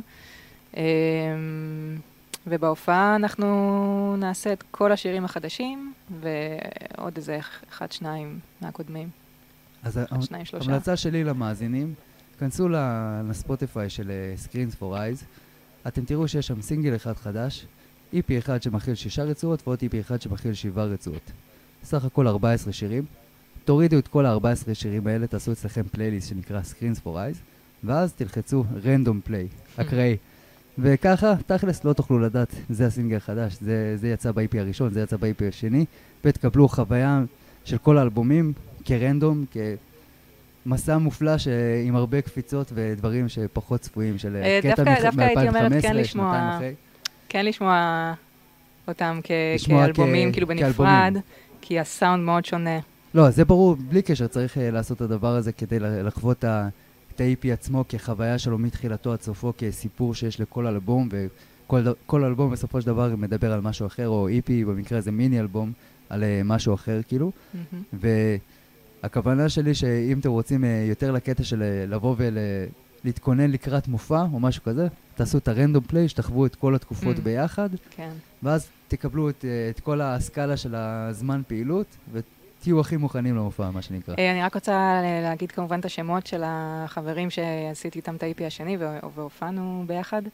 ובהופעה אנחנו נעשה את כל השירים החדשים, ועוד איזה אחד, שניים מהקודמים. אז המלצה שלי למאזינים, כנסו לספוטיפיי של Screens for Eyes, אתם תראו שיש שם סינגל אחד חדש, EP אחד שמכיל 6 רצועות, ועוד EP אחד שמכיל 7 רצועות. סך הכל 14 שירים. תורידו את כל ה-14 שירים האלה, תעשו אצלכם פלייליסט שנקרא Screens for Eyes, ואז תלחצו Random Play, אקראי. וככה, תכלס לא תוכלו לדעת, זה הסינגל החדש, זה יצא ב-IP הראשון, זה יצא ב-IP השני, ותקבלו חוויה של כל האלבומים כרנדום, כמסע מופלא עם הרבה קפיצות ודברים שפחות צפויים, של קטע מ-2015, שנתיים אחרי. כן לשמוע אותם כאלבומים, כאילו בנפרד, כי הסאונד מאוד שונה. לא, זה ברור, בלי קשר, צריך לעשות את הדבר הזה כדי לחוות את ה-EP עצמו כחוויה שלו מתחילתו עד סופו, כסיפור שיש לכל אלבום, וכל אלבום בסופו של דבר מדבר על משהו אחר, או EP, במקרה הזה מיני אלבום, על משהו אחר כאילו. והכוונה שלי שאם אתם רוצים יותר לקטע של לבוא ולהתכונן לקראת מופע או משהו כזה, תעשו את הרנדום פליי, שתחוו את כל התקופות ביחד, ואז תקבלו את כל הסקאלה של הזמן פעילות, תהיו הכי מוכנים למופע, מה שנקרא. אני רק רוצה להגיד כמובן את השמות של החברים שעשיתי איתם את ה-IP השני והופענו ביחד.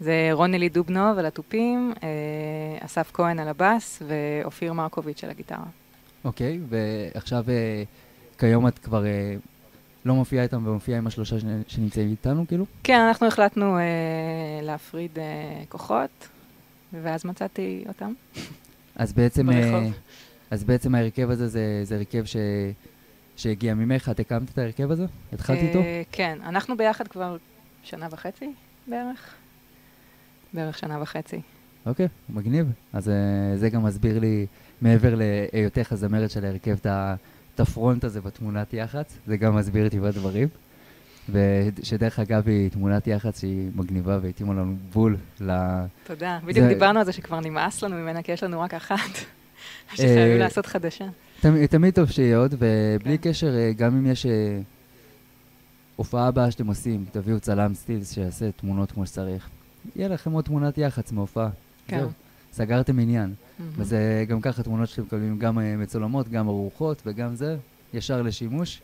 זה רונילי דובנוב על התופים, אסף כהן על הבאס ואופיר מרקוביץ' על הגיטרה. אוקיי, ועכשיו כיום את כבר לא מופיעה איתם ומופיעה עם השלושה שנמצאים איתנו, כאילו? כן, אנחנו החלטנו להפריד כוחות, ואז מצאתי אותם. אז בעצם, ברחוב. אז בעצם ההרכב הזה זה הרכב שהגיע ממך, את הקמת את ההרכב הזה? התחלת איתו? כן, אנחנו ביחד כבר שנה וחצי בערך. בערך שנה וחצי. אוקיי, מגניב. אז זה גם מסביר לי, מעבר להיותך הזמרת של ההרכב, את הפרונט הזה בתמונת יח"צ, זה גם מסביר את טבעת דברים. ושדרך אגב היא תמונת יח"צ שהיא מגניבה והתאימה לנו בול תודה. בדיוק דיברנו על זה שכבר נמאס לנו ממנה, כי יש לנו רק אחת. שחייבים לעשות חדשה. תמיד טוב שיהיה עוד, ובלי קשר, גם אם יש הופעה הבאה שאתם עושים, תביאו צלם סטילס שיעשה תמונות כמו שצריך. יהיה לכם עוד תמונת יח"צ מהופעה. זהו, סגרתם עניין. וזה גם ככה תמונות שאתם מקבלים גם מצולמות, גם ארוחות וגם זה, ישר לשימוש.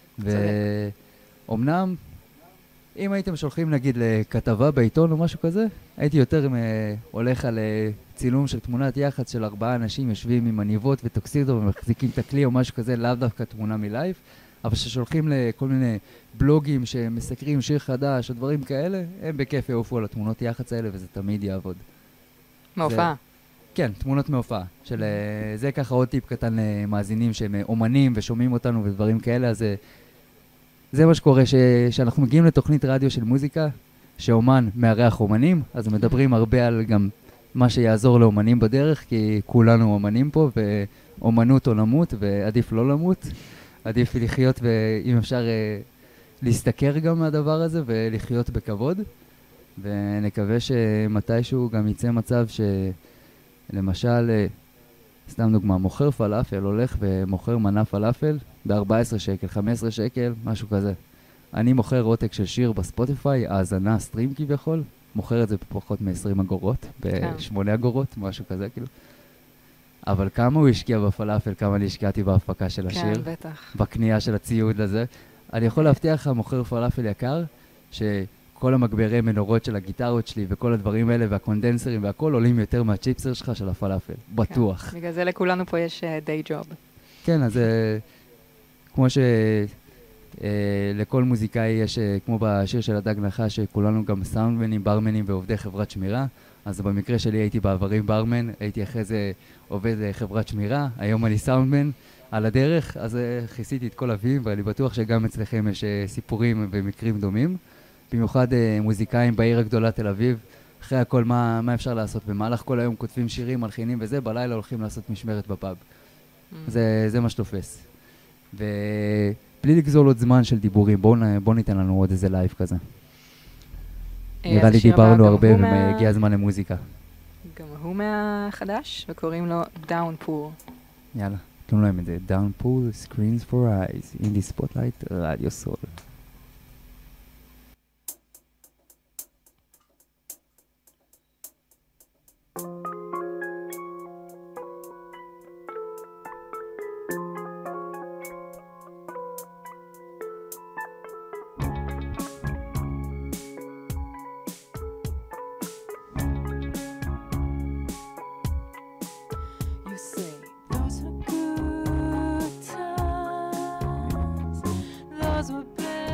ואומנם, אם הייתם שולחים נגיד לכתבה בעיתון או משהו כזה, הייתי יותר הולך על צילום של תמונת יח"צ של 4 אנשים יושבים עם עניבות וטוקסידו ומחזיקים את הכלי או משהו כזה, לאו דווקא תמונה מלייב. אבל ששולחים לכל מיני בלוגים שמסקרים שיר חדש או דברים כאלה, הם בכיף יעופו על התמונות יח"צ האלה וזה תמיד יעבוד. מהופעה. כן, תמונות מהופעה. זה ככה עוד טיפ קטן למאזינים שהם אומנים ושומעים אותנו ודברים כאלה, אז זה מה שקורה, שאנחנו מגיעים לתוכנית רדיו של מוזיקה, שאומן מארח אומנים, אז מדברים הרבה על גם מה שיעזור לאומנים בדרך, כי כולנו אומנים פה, ואומנות או למות, ועדיף לא למות. עדיף לחיות, ואם אפשר להסתכר גם מהדבר הזה, ולחיות בכבוד. ונקווה שמתישהו גם יצא מצב שלמשל, סתם דוגמה, מוכר פלאפל הולך ומוכר מנה פלאפל ב-14 שקל, 15 שקל, משהו כזה. אני מוכר עותק של שיר בספוטיפיי, האזנה, סטרים כביכול, מוכר את זה בפחות מ-20 אגורות, ב-8 אגורות, משהו כזה כאילו. אבל כמה הוא השקיע בפלאפל, כמה אני השקעתי בהפקה של השיר. כן, בטח. בקנייה של הציוד לזה. אני יכול להבטיח לך, מוכר פלאפל יקר, שכל המגברי מנורות של הגיטרות שלי וכל הדברים האלה והקונדנסרים והכל עולים יותר מהצ'יפסר שלך של הפלאפל. בטוח. כן, בגלל זה לכולנו פה יש די ג'וב. כן, אז כמו שלכל מוזיקאי יש, כמו בשיר של הדג נחש, שכולנו גם סאונדמנים, ברמנים ועובדי חברת שמירה. אז במקרה שלי הייתי בעברים ברמן, הייתי אחרי זה עובד חברת שמירה, היום אני סאונדמן על הדרך, אז כיסיתי את כל אביב, ואני בטוח שגם אצלכם יש סיפורים ומקרים דומים. במיוחד מוזיקאים בעיר הגדולה תל אביב, אחרי הכל מה אפשר לעשות? במהלך כל היום כותבים שירים, מלחינים וזה, בלילה הולכים לעשות משמרת בפאב. זה מה שתופס. ובלי לגזול עוד זמן של דיבורים, בואו ניתן לנו עוד איזה לייב כזה. נראה לי דיברנו הרבה והגיע הזמן למוזיקה. גם הוא מהחדש, וקוראים לו Downpour. יאללה, תנו להם את זה. Downpour, Screens for Eyes, Indie Spotlight, רדיו סול. Those were good times, those were bad.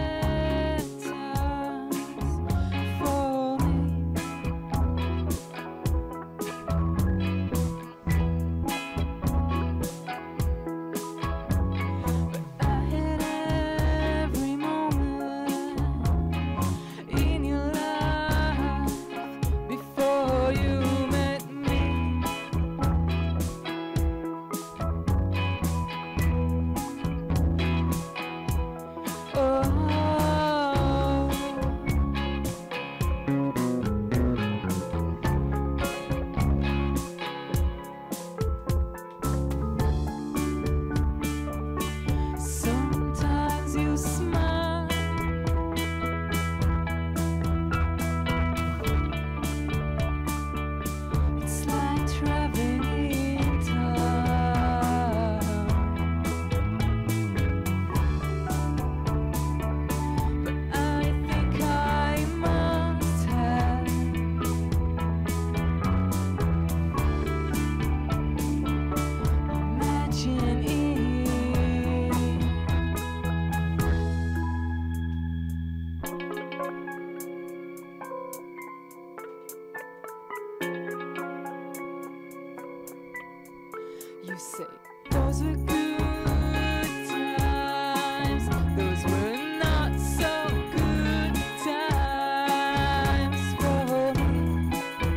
say those were good times. Those were not so good times for me.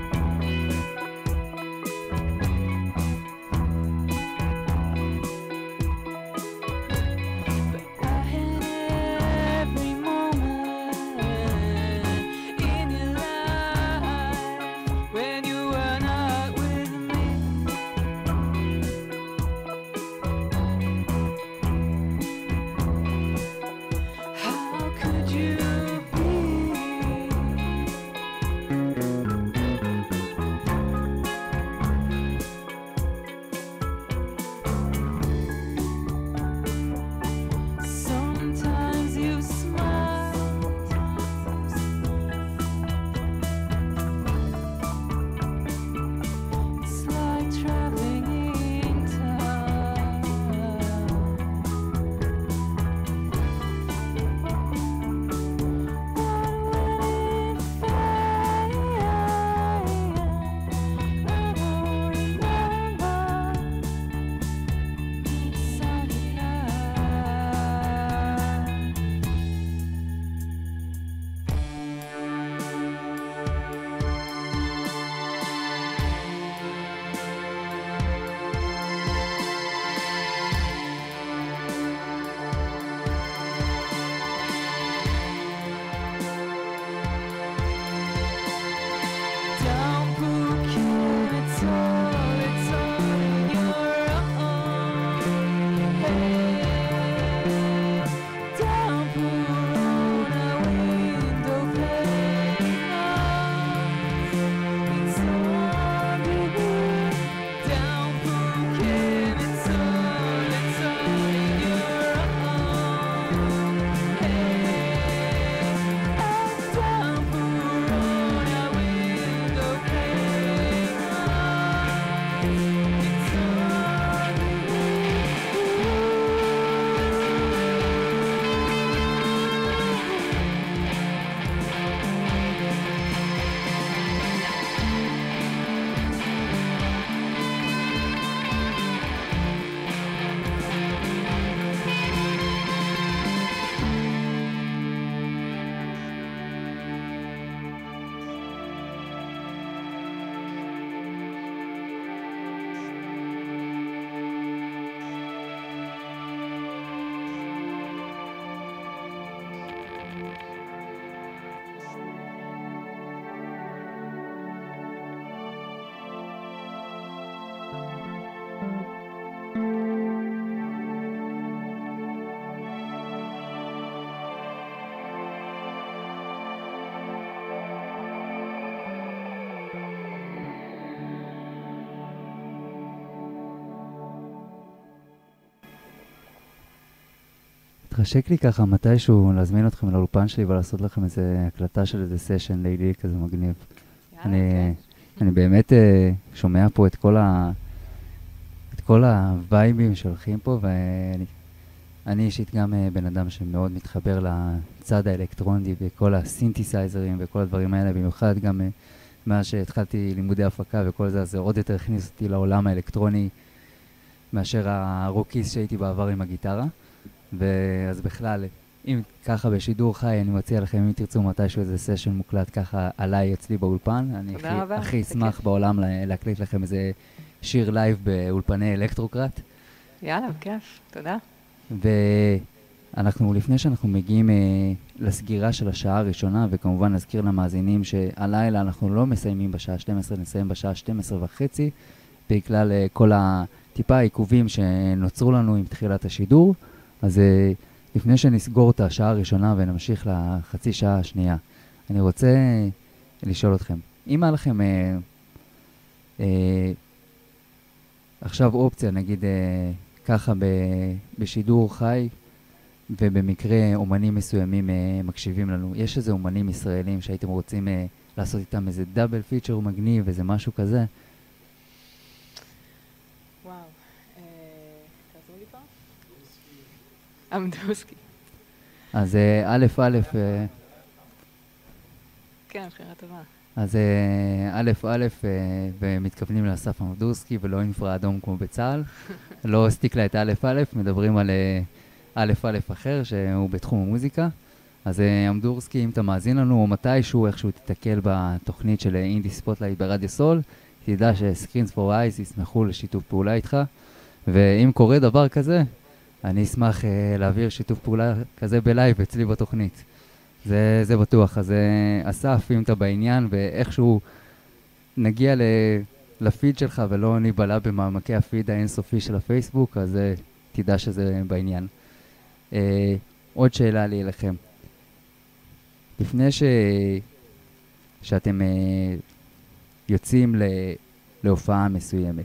But I had every moment in your life when you were not with me. How could you be? Sometimes you smile. It's like traveling in time. But when it fades, I don't remember. It's all a lie. Down Phuket, it's all in your own head. Down Puruna window pane, it's on you. Down Phuket, it's all in your own head. And down Puruna window pane, it's on you. התחשק לי ככה מתישהו להזמין אתכם לאולפן שלי ולעשות לכם איזה הקלטה של איזה סשן לילי כזה מגניב. אני באמת שומע פה את כל הווייבים שהולכים פה, ואני אישית גם בן אדם שמאוד מתחבר לצד האלקטרוני וכל הסינתסייזרים וכל הדברים האלה, במיוחד גם מאז שהתחלתי לימודי הפקה וכל זה, אז זה עוד יותר הכניס אותי לעולם האלקטרוני מאשר הרוקיס שהייתי בעבר עם הגיטרה. ואז בכלל, אם ככה בשידור חי, אני מציע לכם, אם תרצו מתישהו איזה סשן מוקלט ככה עליי אצלי באולפן, אני הכי אשמח בעולם להקליט לכם איזה שיר לייב באולפני אלקטרוקרט. יאללה, בכיף, תודה. ואנחנו, לפני שאנחנו מגיעים לסגירה של השעה הראשונה, וכמובן נזכיר למאזינים שהלילה אנחנו לא מסיימים בשעה 12, נסיים בשעה 12:30, בגלל כל הטיפה העיכובים שנוצרו לנו עם תחילת השידור. אז לפני שנסגור את השעה הראשונה ונמשיך לחצי שעה השנייה, אני רוצה לשאול אתכם, אם היה לכם עכשיו אופציה, נגיד ככה בשידור חי, ובמקרה אומנים מסוימים מקשיבים לנו, יש איזה אומנים ישראלים שהייתם רוצים לעשות איתם איזה דאבל פיצ'ר מגניב, איזה משהו כזה? וואו, תעזרו לי פה? אמדוסקי. אז א', כן, בחירה טובה. אז א', ומתכוונים לאסף אמדורסקי ולא אינפרה אדום כמו בצה"ל. לא סטיקלה את א', מדברים על א' אחר שהוא בתחום המוזיקה. אז אמדורסקי, אם אתה מאזין לנו או מתישהו, איכשהו תתקל בתוכנית של אינדי ספוטלייט ברדיו סול, תדע שסקרינס פור אייס ישמחו לשיתוף פעולה איתך. ואם קורה דבר כזה, אני אשמח להעביר שיתוף פעולה כזה בלייב אצלי בתוכנית. זה בטוח. אז אסף, אם אתה בעניין ואיכשהו נגיע לפיד שלך ולא ניבלה במעמקי הפיד האינסופי של הפייסבוק, אז תדע שזה בעניין. עוד שאלה לי אליכם. לפני שאתם יוצאים להופעה מסוימת,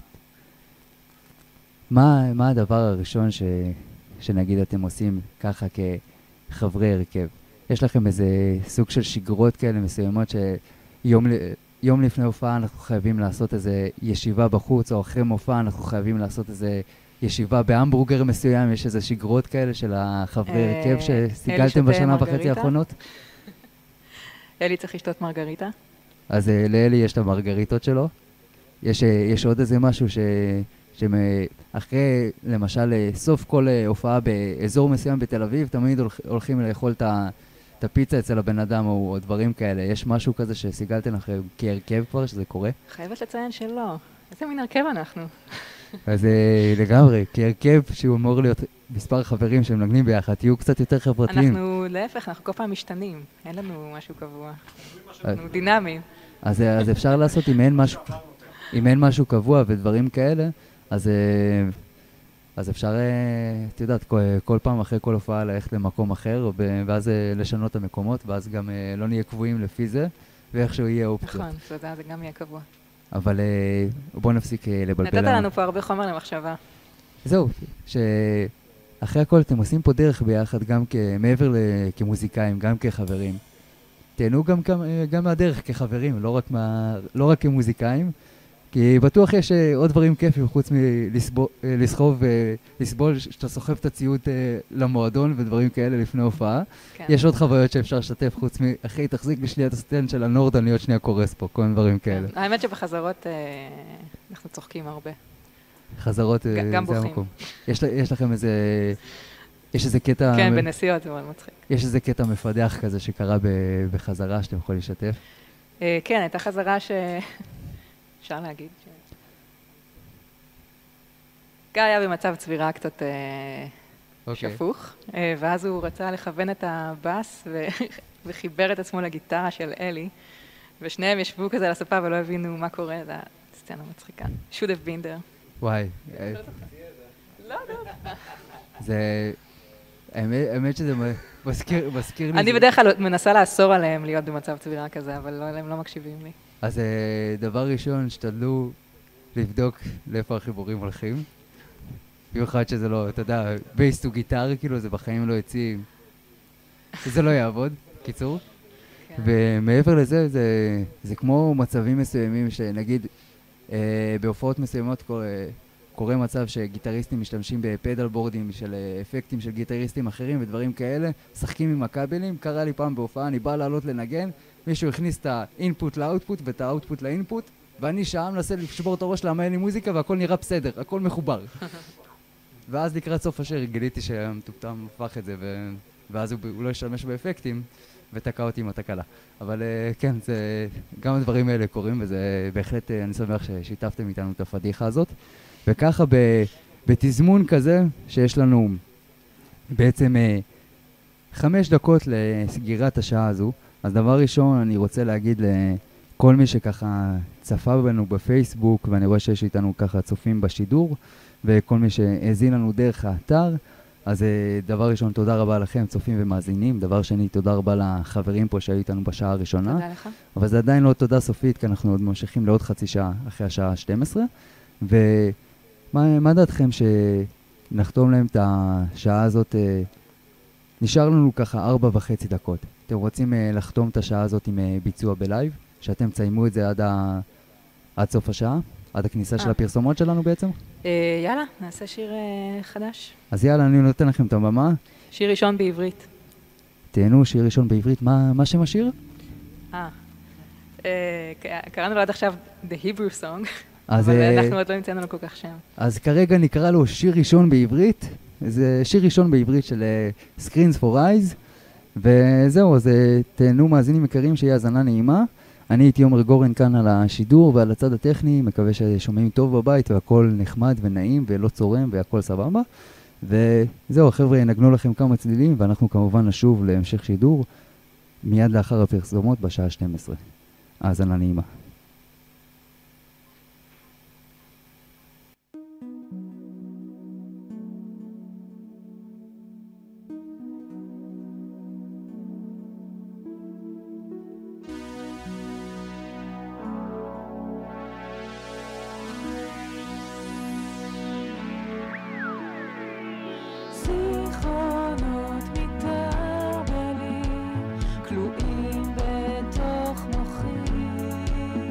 מה הדבר הראשון שנגיד אתם עושים ככה כחברי הרכב? יש לכם איזה סוג של שגרות כאלה מסוימות שיום לפני הופעה אנחנו חייבים לעשות איזה ישיבה בחוץ, או אחרי מופע אנחנו חייבים לעשות איזה ישיבה בהמבורגר מסוים? יש איזה שגרות כאלה של החברי הרכב שסיגלתם בשנה וחצי האחרונות? אלי צריך לשתות מרגריטה. אז לאלי יש את המרגריטות שלו. יש עוד איזה משהו שאחרי, למשל, סוף כל הופעה באזור מסוים בתל אביב, תמיד הולכים לאכול את הפיצה אצל הבן אדם או דברים כאלה. יש משהו כזה שסיגלתם לכם כהרכב כבר, שזה קורה? חייבת לציין שלא. איזה מין הרכב אנחנו? אז לגמרי, כהרכב שהוא אמור להיות מספר חברים שמנגנים ביחד, תהיו קצת יותר חברתיים. אנחנו, להפך, אנחנו כל פעם משתנים. אין לנו משהו קבוע. אנחנו דינמיים. אז אפשר לעשות אם אין משהו קבוע ודברים כאלה, אז אפשר, את יודעת, כל פעם אחרי כל הופעה ללכת למקום אחר, ואז לשנות את המקומות, ואז גם לא נהיה קבועים לפי זה, ואיכשהו יהיה אופציות. נכון, תודה, זה גם יהיה קבוע. אבל בואו נפסיק לבלבל. נתת לנו פה הרבה חומר למחשבה. זהו, שאחרי הכל אתם עושים פה דרך ביחד, גם מעבר כמוזיקאים, גם כחברים. תהנו גם מהדרך כחברים, לא רק כמוזיקאים, כי בטוח יש עוד דברים כיפים חוץ מלסחוב ולסבול שאתה סוחב את הציוד למועדון ודברים כאלה לפני הופעה. כן. יש עוד חוויות שאפשר לשתף חוץ אחרי תחזיק בשליית הסטנד של הנורדן להיות שנייה קורס פה, כל מיני דברים כאלה. האמת שבחזרות אנחנו צוחקים הרבה. חזרות גם זה בוכים. המקום. יש לכם יש איזה קטע... כן, בנסיעות זה מאוד מצחיק. יש איזה קטע מפדח כזה שקרה בחזרה שאתם יכולים לשתף? כן, הייתה חזרה אפשר להגיד גיא היה במצב צבירה קצת שפוך, ואז הוא רצה לכוון את הבאס וחיבר את עצמו לגיטרה של אלי, ושניהם ישבו כזה על הספה ולא הבינו מה קורה, זו סצנה מצחיקה. should have been there. וואי. לא. זה... האמת שזה מזכיר לי... אני בדרך כלל מנסה לאסור עליהם להיות במצב צבירה כזה, אבל הם לא מקשיבים לי. אז דבר ראשון, שתדלו לבדוק לאיפה החיבורים הולכים. במיוחד שזה לא, אתה יודע, בייס טו גיטר, כאילו זה בחיים לא יוצאים. זה לא יעבוד, קיצור. כן. ומעבר לזה, זה כמו מצבים מסוימים שנגיד, בהופעות מסוימות קורה מצב שגיטריסטים משתמשים בפדל בורדים של אפקטים של גיטריסטים אחרים ודברים כאלה, שחקים עם הכבלים. קרה לי פעם בהופעה, אני בא לעלות לנגן, מישהו הכניס את האינפוט לאוטפוט ואת האוטפוט לאינפוט, ואני שעה מנסה לשבור את הראש למה אין לי מוזיקה והכל נראה בסדר, הכל מחובר. ואז לקראת סוף השיר גיליתי שהמטופטם הפך את זה, ואז הוא לא ישתמש באפקטים, ותקע אותי עם התקלה. אבל כן, גם הדברים האלה קורים, וזה בהחלט, אני שמח ששיתפתם איתנו את הפדיחה הזאת. וככה בתזמון כזה, שיש לנו בעצם 5 דקות לסגירת השעה הזו, אז דבר ראשון אני רוצה להגיד לכל מי שככה צפה בנו בפייסבוק, ואני רואה שיש איתנו ככה צופים בשידור, וכל מי שהזין לנו דרך האתר, אז דבר ראשון, תודה רבה לכם, צופים ומאזינים. דבר שני, תודה רבה לחברים פה שהיו איתנו בשעה הראשונה. תודה לך. אבל זה עדיין לא תודה סופית, כי אנחנו עוד ממשיכים לעוד חצי שעה אחרי השעה 12. ומה דעתכם שנחתום להם את השעה הזאת? נשאר לנו ככה 4.5 דקות. אתם רוצים לחתום את השעה הזאת עם ביצוע בלייב? שאתם תסיימו את זה עד סוף השעה? עד הכניסה של הפרסומות שלנו בעצם? יאללה, נעשה שיר חדש. אז יאללה, אני נותן לכם את הבמה. שיר ראשון בעברית. תהנו, שיר ראשון בעברית. מה שם השיר? קראנו לו עד עכשיו The Hebrew Song, אז, אבל אנחנו עוד לא נמצאנו לו כל כך שם. אז כרגע נקרא לו שיר ראשון בעברית, זה שיר ראשון בעברית של Screens for Eyes, וזהו, אז תהנו מאזינים יקרים שיהיה האזנה נעימה. אני הייתי עומר גורן כאן על השידור ועל הצד הטכני, מקווה ששומעים טוב בבית והכל נחמד ונעים ולא צורם והכל סבבה. וזהו, החבר'ה ינגנו לכם כמה צלילים, ואנחנו כמובן נשוב להמשך שידור מיד לאחר הפרסומות בשעה 12. האזנה נעימה. זיכרונות מתערבלים, כלואים בתוך מוחי.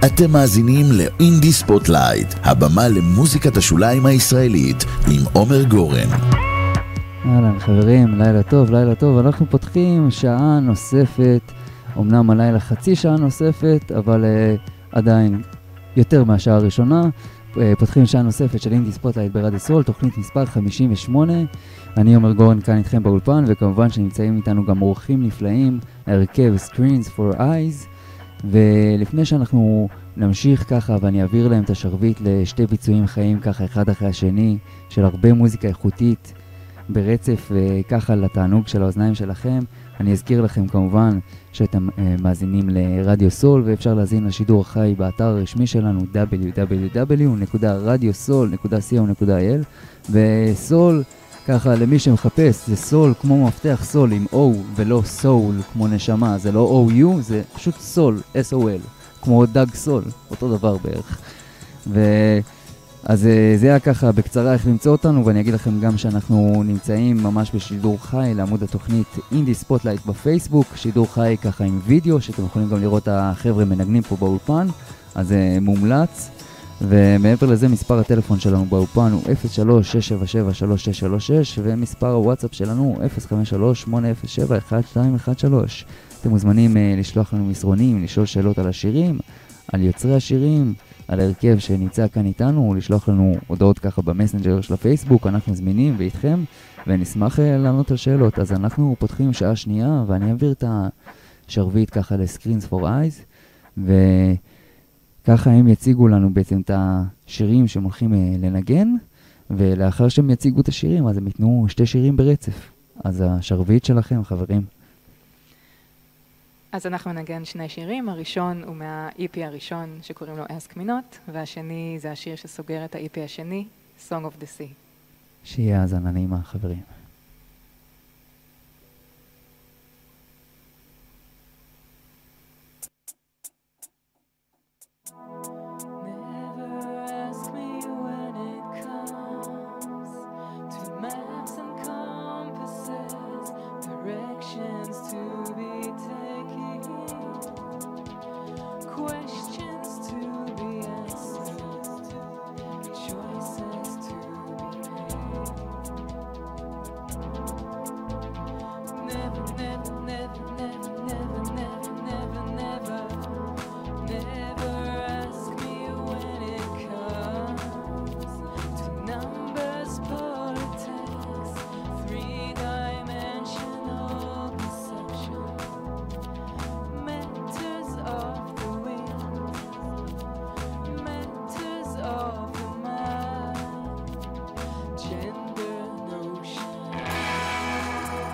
אתם מאזינים לאינדי ספוטלייט, הבמה למוזיקת השוליים הישראלית, עם עומר גורן. אהלן חברים, לילה טוב, לילה טוב. אנחנו פותחים שעה נוספת, אמנם הלילה חצי שעה נוספת, אבל עדיין יותר מהשעה הראשונה. פותחים שעה נוספת של אינדי ספוטלייט ברדיו סול, תוכנית מספר 58. אני עומר גורן כאן איתכם באולפן, וכמובן שנמצאים איתנו גם אורחים נפלאים, הרכב Screens for Eyes. ולפני שאנחנו נמשיך ככה ואני אעביר להם את השרביט לשתי ביצועים חיים ככה אחד אחרי השני, של הרבה מוזיקה איכותית ברצף וככה לתענוג של האוזניים שלכם, אני אזכיר לכם כמובן שאתם מאזינים לרדיו סול, ואפשר להזין לשידור החי באתר הרשמי שלנו www.radiosol.co.il. וסול, ככה למי שמחפש, זה סול כמו מפתח סול עם O ולא סול כמו נשמה, זה לא OU, זה פשוט סול, S-O-L, כמו דג סול, אותו דבר בערך. אז זה היה ככה בקצרה איך למצוא אותנו, ואני אגיד לכם גם שאנחנו נמצאים ממש בשידור חי לעמוד התוכנית אינדי ספוטלייט בפייסבוק, שידור חי ככה עם וידאו, שאתם יכולים גם לראות החבר'ה מנגנים פה באולפן, אז זה מומלץ. ומעבר לזה מספר הטלפון שלנו באולפן הוא 03-677-3636, ומספר הוואטסאפ שלנו 053-807-1213. אתם מוזמנים לשלוח לנו מסרונים, לשאול שאלות על השירים, על יוצרי השירים, על הרכב שנמצא כאן איתנו, לשלוח לנו הודעות ככה במסנג'ר של הפייסבוק, אנחנו זמינים ואיתכם, ונשמח לענות על שאלות. אז אנחנו פותחים שעה שנייה, ואני אעביר את השרביט ככה ל-Screens for Eyes, וככה הם יציגו לנו בעצם את השירים שהם הולכים לנגן, ולאחר שהם יציגו את השירים, אז הם ייתנו שתי שירים ברצף. אז השרביט שלכם, חברים. אז אנחנו נגן שני שירים, הראשון הוא מה-EP הראשון שקוראים לו Ask Me Not, והשני זה השיר שסוגר את ה-EP השני, Song of the Sea. שיהיה האזנה נעימה, חברים. Gender notion.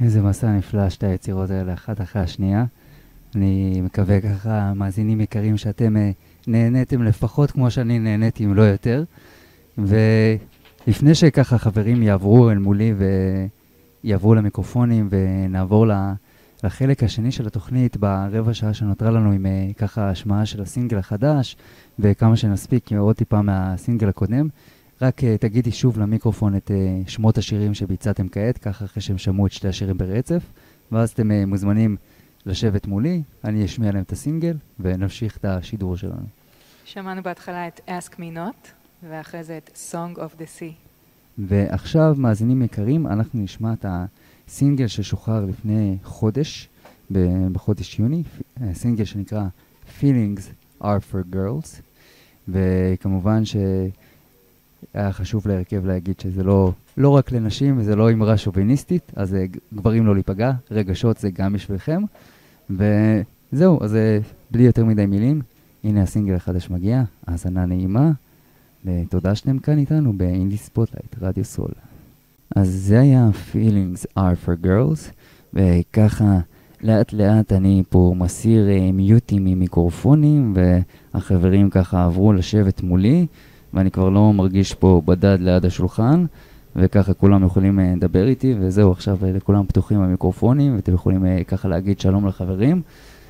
איזה מסע נפלא שתי היצירות האלה, אחת אחרי השנייה. אני מקווה ככה, מאזינים יקרים, שאתם נהניתם לפחות כמו שאני נהניתי, אם לא יותר. ולפני שככה חברים יעברו אל מולי ויעברו למיקרופונים ונעבור לחלק השני של התוכנית ברבע שעה שנותרה לנו עם ככה השמעה של הסינגל החדש וכמה שנספיק עוד טיפה מהסינגל הקודם, רק תגידי שוב למיקרופון את שמות השירים שביצעתם כעת, ככה אחרי שהם שמעו את שתי השירים ברצף, ואז אתם מוזמנים לשבת מולי, אני אשמיע להם את הסינגל ונמשיך את השידור שלנו. שמענו בהתחלה את Ask Me Not, ואחרי זה את Song of the Sea. ועכשיו, מאזינים יקרים, אנחנו נשמע את הסינגל ששוחרר לפני חודש, בחודש יוני, סינגל שנקרא Feelings are for Girls, וכמובן שהיה חשוב להרכב להגיד שזה לא רק לנשים וזה לא אמרה שוביניסטית, אז גברים לא להיפגע, רגשות זה גם בשבילכם, וזהו, אז בלי יותר מדי מילים, הנה הסינגל החדש מגיע, האזנה נעימה, ותודה שאתם כאן איתנו באינדי ספוטלייט, רדיו סול. אז זה היה Feelings are for Girls, וככה לאט לאט אני פה מסיר מיוטים ממיקרופונים, והחברים ככה עברו לשבת מולי, ואני כבר לא מרגיש פה בדד ליד השולחן, וככה כולם יכולים לדבר איתי, וזהו, עכשיו לכולם פתוחים המיקרופונים, ואתם יכולים ככה להגיד שלום לחברים,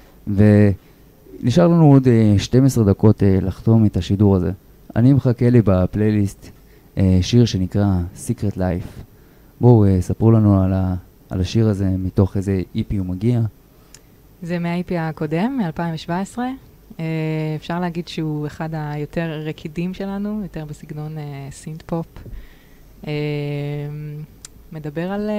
ונשאר לנו עוד 12 דקות לחתום את השידור הזה. אני מחכה לי בפלייליסט שיר שנקרא Secret Life. בואו ספרו לנו על השיר הזה, מתוך איזה איפי הוא מגיע. זה מהאיפי הקודם, מ-2017. אפשר להגיד שהוא אחד היותר רקידים שלנו, יותר בסגנון סינט פופ. מדבר על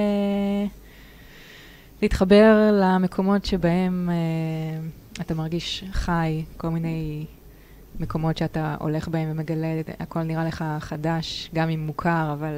להתחבר למקומות שבהם אתה מרגיש חי, כל מיני מקומות שאתה הולך בהם ומגלה, הכל נראה לך חדש, גם אם מוכר, אבל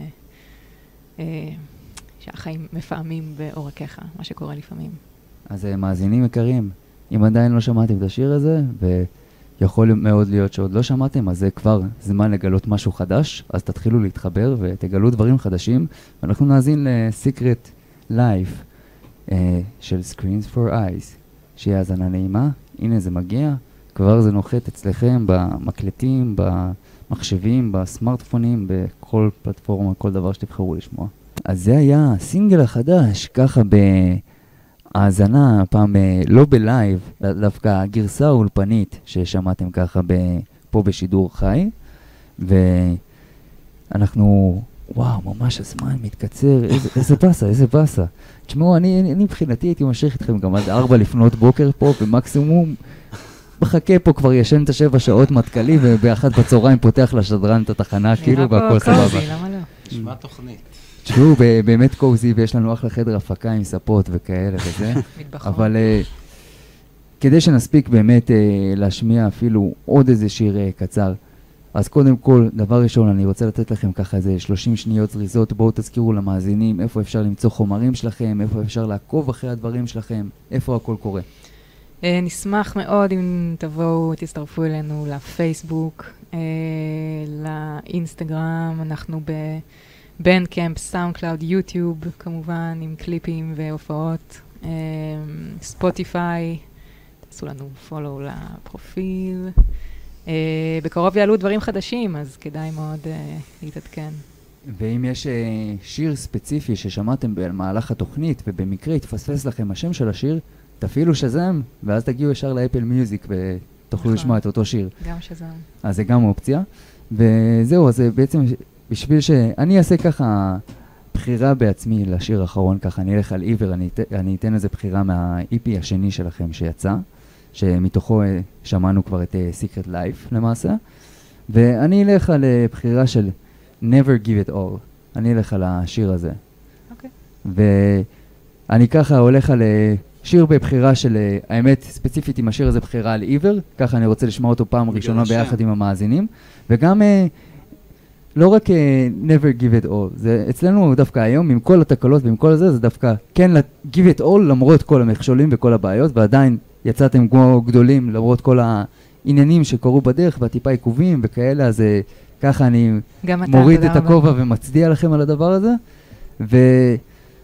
שהחיים מפעמים בעורקיך, מה שקורה לפעמים. אז מאזינים יקרים, אם עדיין לא שמעתם את השיר הזה, ויכול מאוד להיות שעוד לא שמעתם, אז זה כבר זמן לגלות משהו חדש, אז תתחילו להתחבר ותגלו דברים חדשים, ואנחנו נאזין ל-Secret Life של Screens for Eyes, שיהיה האזנה נעימה. הנה זה מגיע, כבר זה נוחת אצלכם במקלטים, במחשבים, בסמארטפונים, בכל פלטפורמה, כל דבר שתבחרו לשמוע. אז זה היה הסינגל החדש, ככה בהאזנה, פעם לא בלייב, דווקא הגרסה האולפנית ששמעתם ככה פה בשידור חי, ואנחנו, וואו, ממש הזמן מתקצר, איזה באסה. תשמעו, אני מבחינתי הייתי ממשיך איתכם גם עד 4 לפנות בוקר פה, במקסימום מחכה פה, כבר ישן את 7 שעות מטכלי, וב1 בצהריים פותח לשדרן את התחנה, כאילו, והכל סבבה. למה לא? נשמע תוכנית. תשמעו, באמת קוזי, ויש לנו אחלה חדר הפקה עם ספות וכאלה וזה. אבל כדי שנספיק באמת להשמיע אפילו עוד איזה שיר קצר, אז קודם כל, דבר ראשון, אני רוצה לתת לכם ככה איזה 30 שניות זריזות, בואו תזכירו למאזינים איפה אפשר למצוא חומרים שלכם, איפה אפשר לעקוב אחרי הדברים שלכם, איפה הכל קורה. נשמח מאוד אם תבואו, תצטרפו אלינו לפייסבוק, לאינסטגרם, אנחנו בבנדקאמפ, סאונדקלאוד, יוטיוב, כמובן, עם קליפים והופעות, ספוטיפיי, תעשו לנו פולו לפרופיל. בקרוב יעלו דברים חדשים, אז כדאי מאוד להתעדכן. ואם יש שיר ספציפי ששמעתם במהלך התוכנית, ובמקרה יתפספס לכם השם של השיר, תפעילו שזם, ואז תגיעו ישר לאפל מיוזיק ותוכלו לשמוע את אותו שיר. גם שזם. אז זה גם אופציה. וזהו, אז בעצם בשביל שאני אעשה ככה בחירה בעצמי לשיר האחרון, ככה אני אלך על עיוור, אני אתן איזה בחירה מהאיפי השני שלכם שיצא, שמתוכו שמענו כבר את Secret Life למעשה, ואני אלך על בחירה של Never Give It All. אני אלך על השיר הזה. אוקיי. ואני ככה הולך על שיר בבחירה של, האמת ספציפית עם השיר הזה בחירה על עיוור, ככה אני רוצה לשמוע אותו פעם ראשונה ביחד עם המאזינים, וגם לא רק never give it all, זה אצלנו דווקא היום עם כל התקלות ועם כל זה, זה דווקא כן give it all למרות כל המכשולים וכל הבעיות, ועדיין יצאתם כמו גדולים למרות כל העניינים שקורו בדרך והטיפה עיכובים וכאלה, אז ככה אני מוריד את הכובע ומצדיע לכם על הדבר הזה,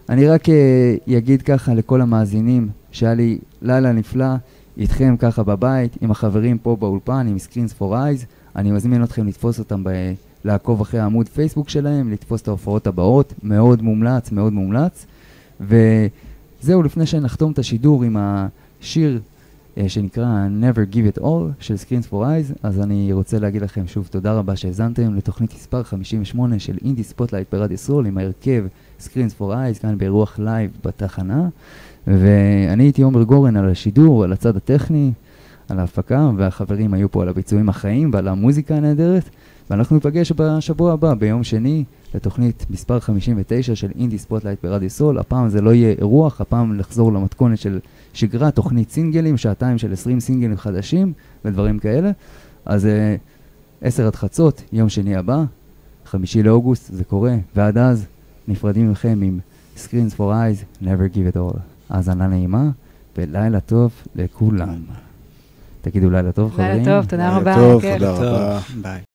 אני רק אגיד ככה לכל המאזינים, שהיה לי לילה נפלא איתכם ככה בבית, עם החברים פה באולפן, עם Screens for Eyes. אני מזמין אתכם לתפוס אותם, לעקוב אחרי העמוד פייסבוק שלהם, לתפוס את ההופעות הבאות, מאוד מומלץ, מאוד מומלץ. וזהו, לפני שנחתום את השידור עם השיר שנקרא Never Give It All של Screens for Eyes, אז אני רוצה להגיד לכם שוב תודה רבה שהזנתם לתוכנית מספר 58 של אינדי ספוטלייט ברדיו סול, עם ההרכב Screens for Eyes, כאן באירוח לייב בתחנה. ואני הייתי עומר גורן על השידור, על הצד הטכני, על ההפקה, והחברים היו פה על הביצועים החיים ועל המוזיקה הנהדרת. ואנחנו ניפגש בשבוע הבא, ביום שני, לתוכנית מספר 59 של אינדי ספוטלייט ברדיו סול. הפעם זה לא יהיה אירוח, הפעם לחזור למתכונת של שגרה, תוכנית סינגלים, שעתיים של 20 סינגלים חדשים ודברים כאלה. אז 10 עד חצות, יום שני הבא, 5 לאוגוסט, זה קורה. ועד אז נפרדים מכם עם Screens for Eyes, Never Give It All. האזנה נעימה ולילה טוב לכולם. תגידו לילה טוב, חברים. לילה טוב, תודה רבה. טוב, כיף. תודה רבה. ביי.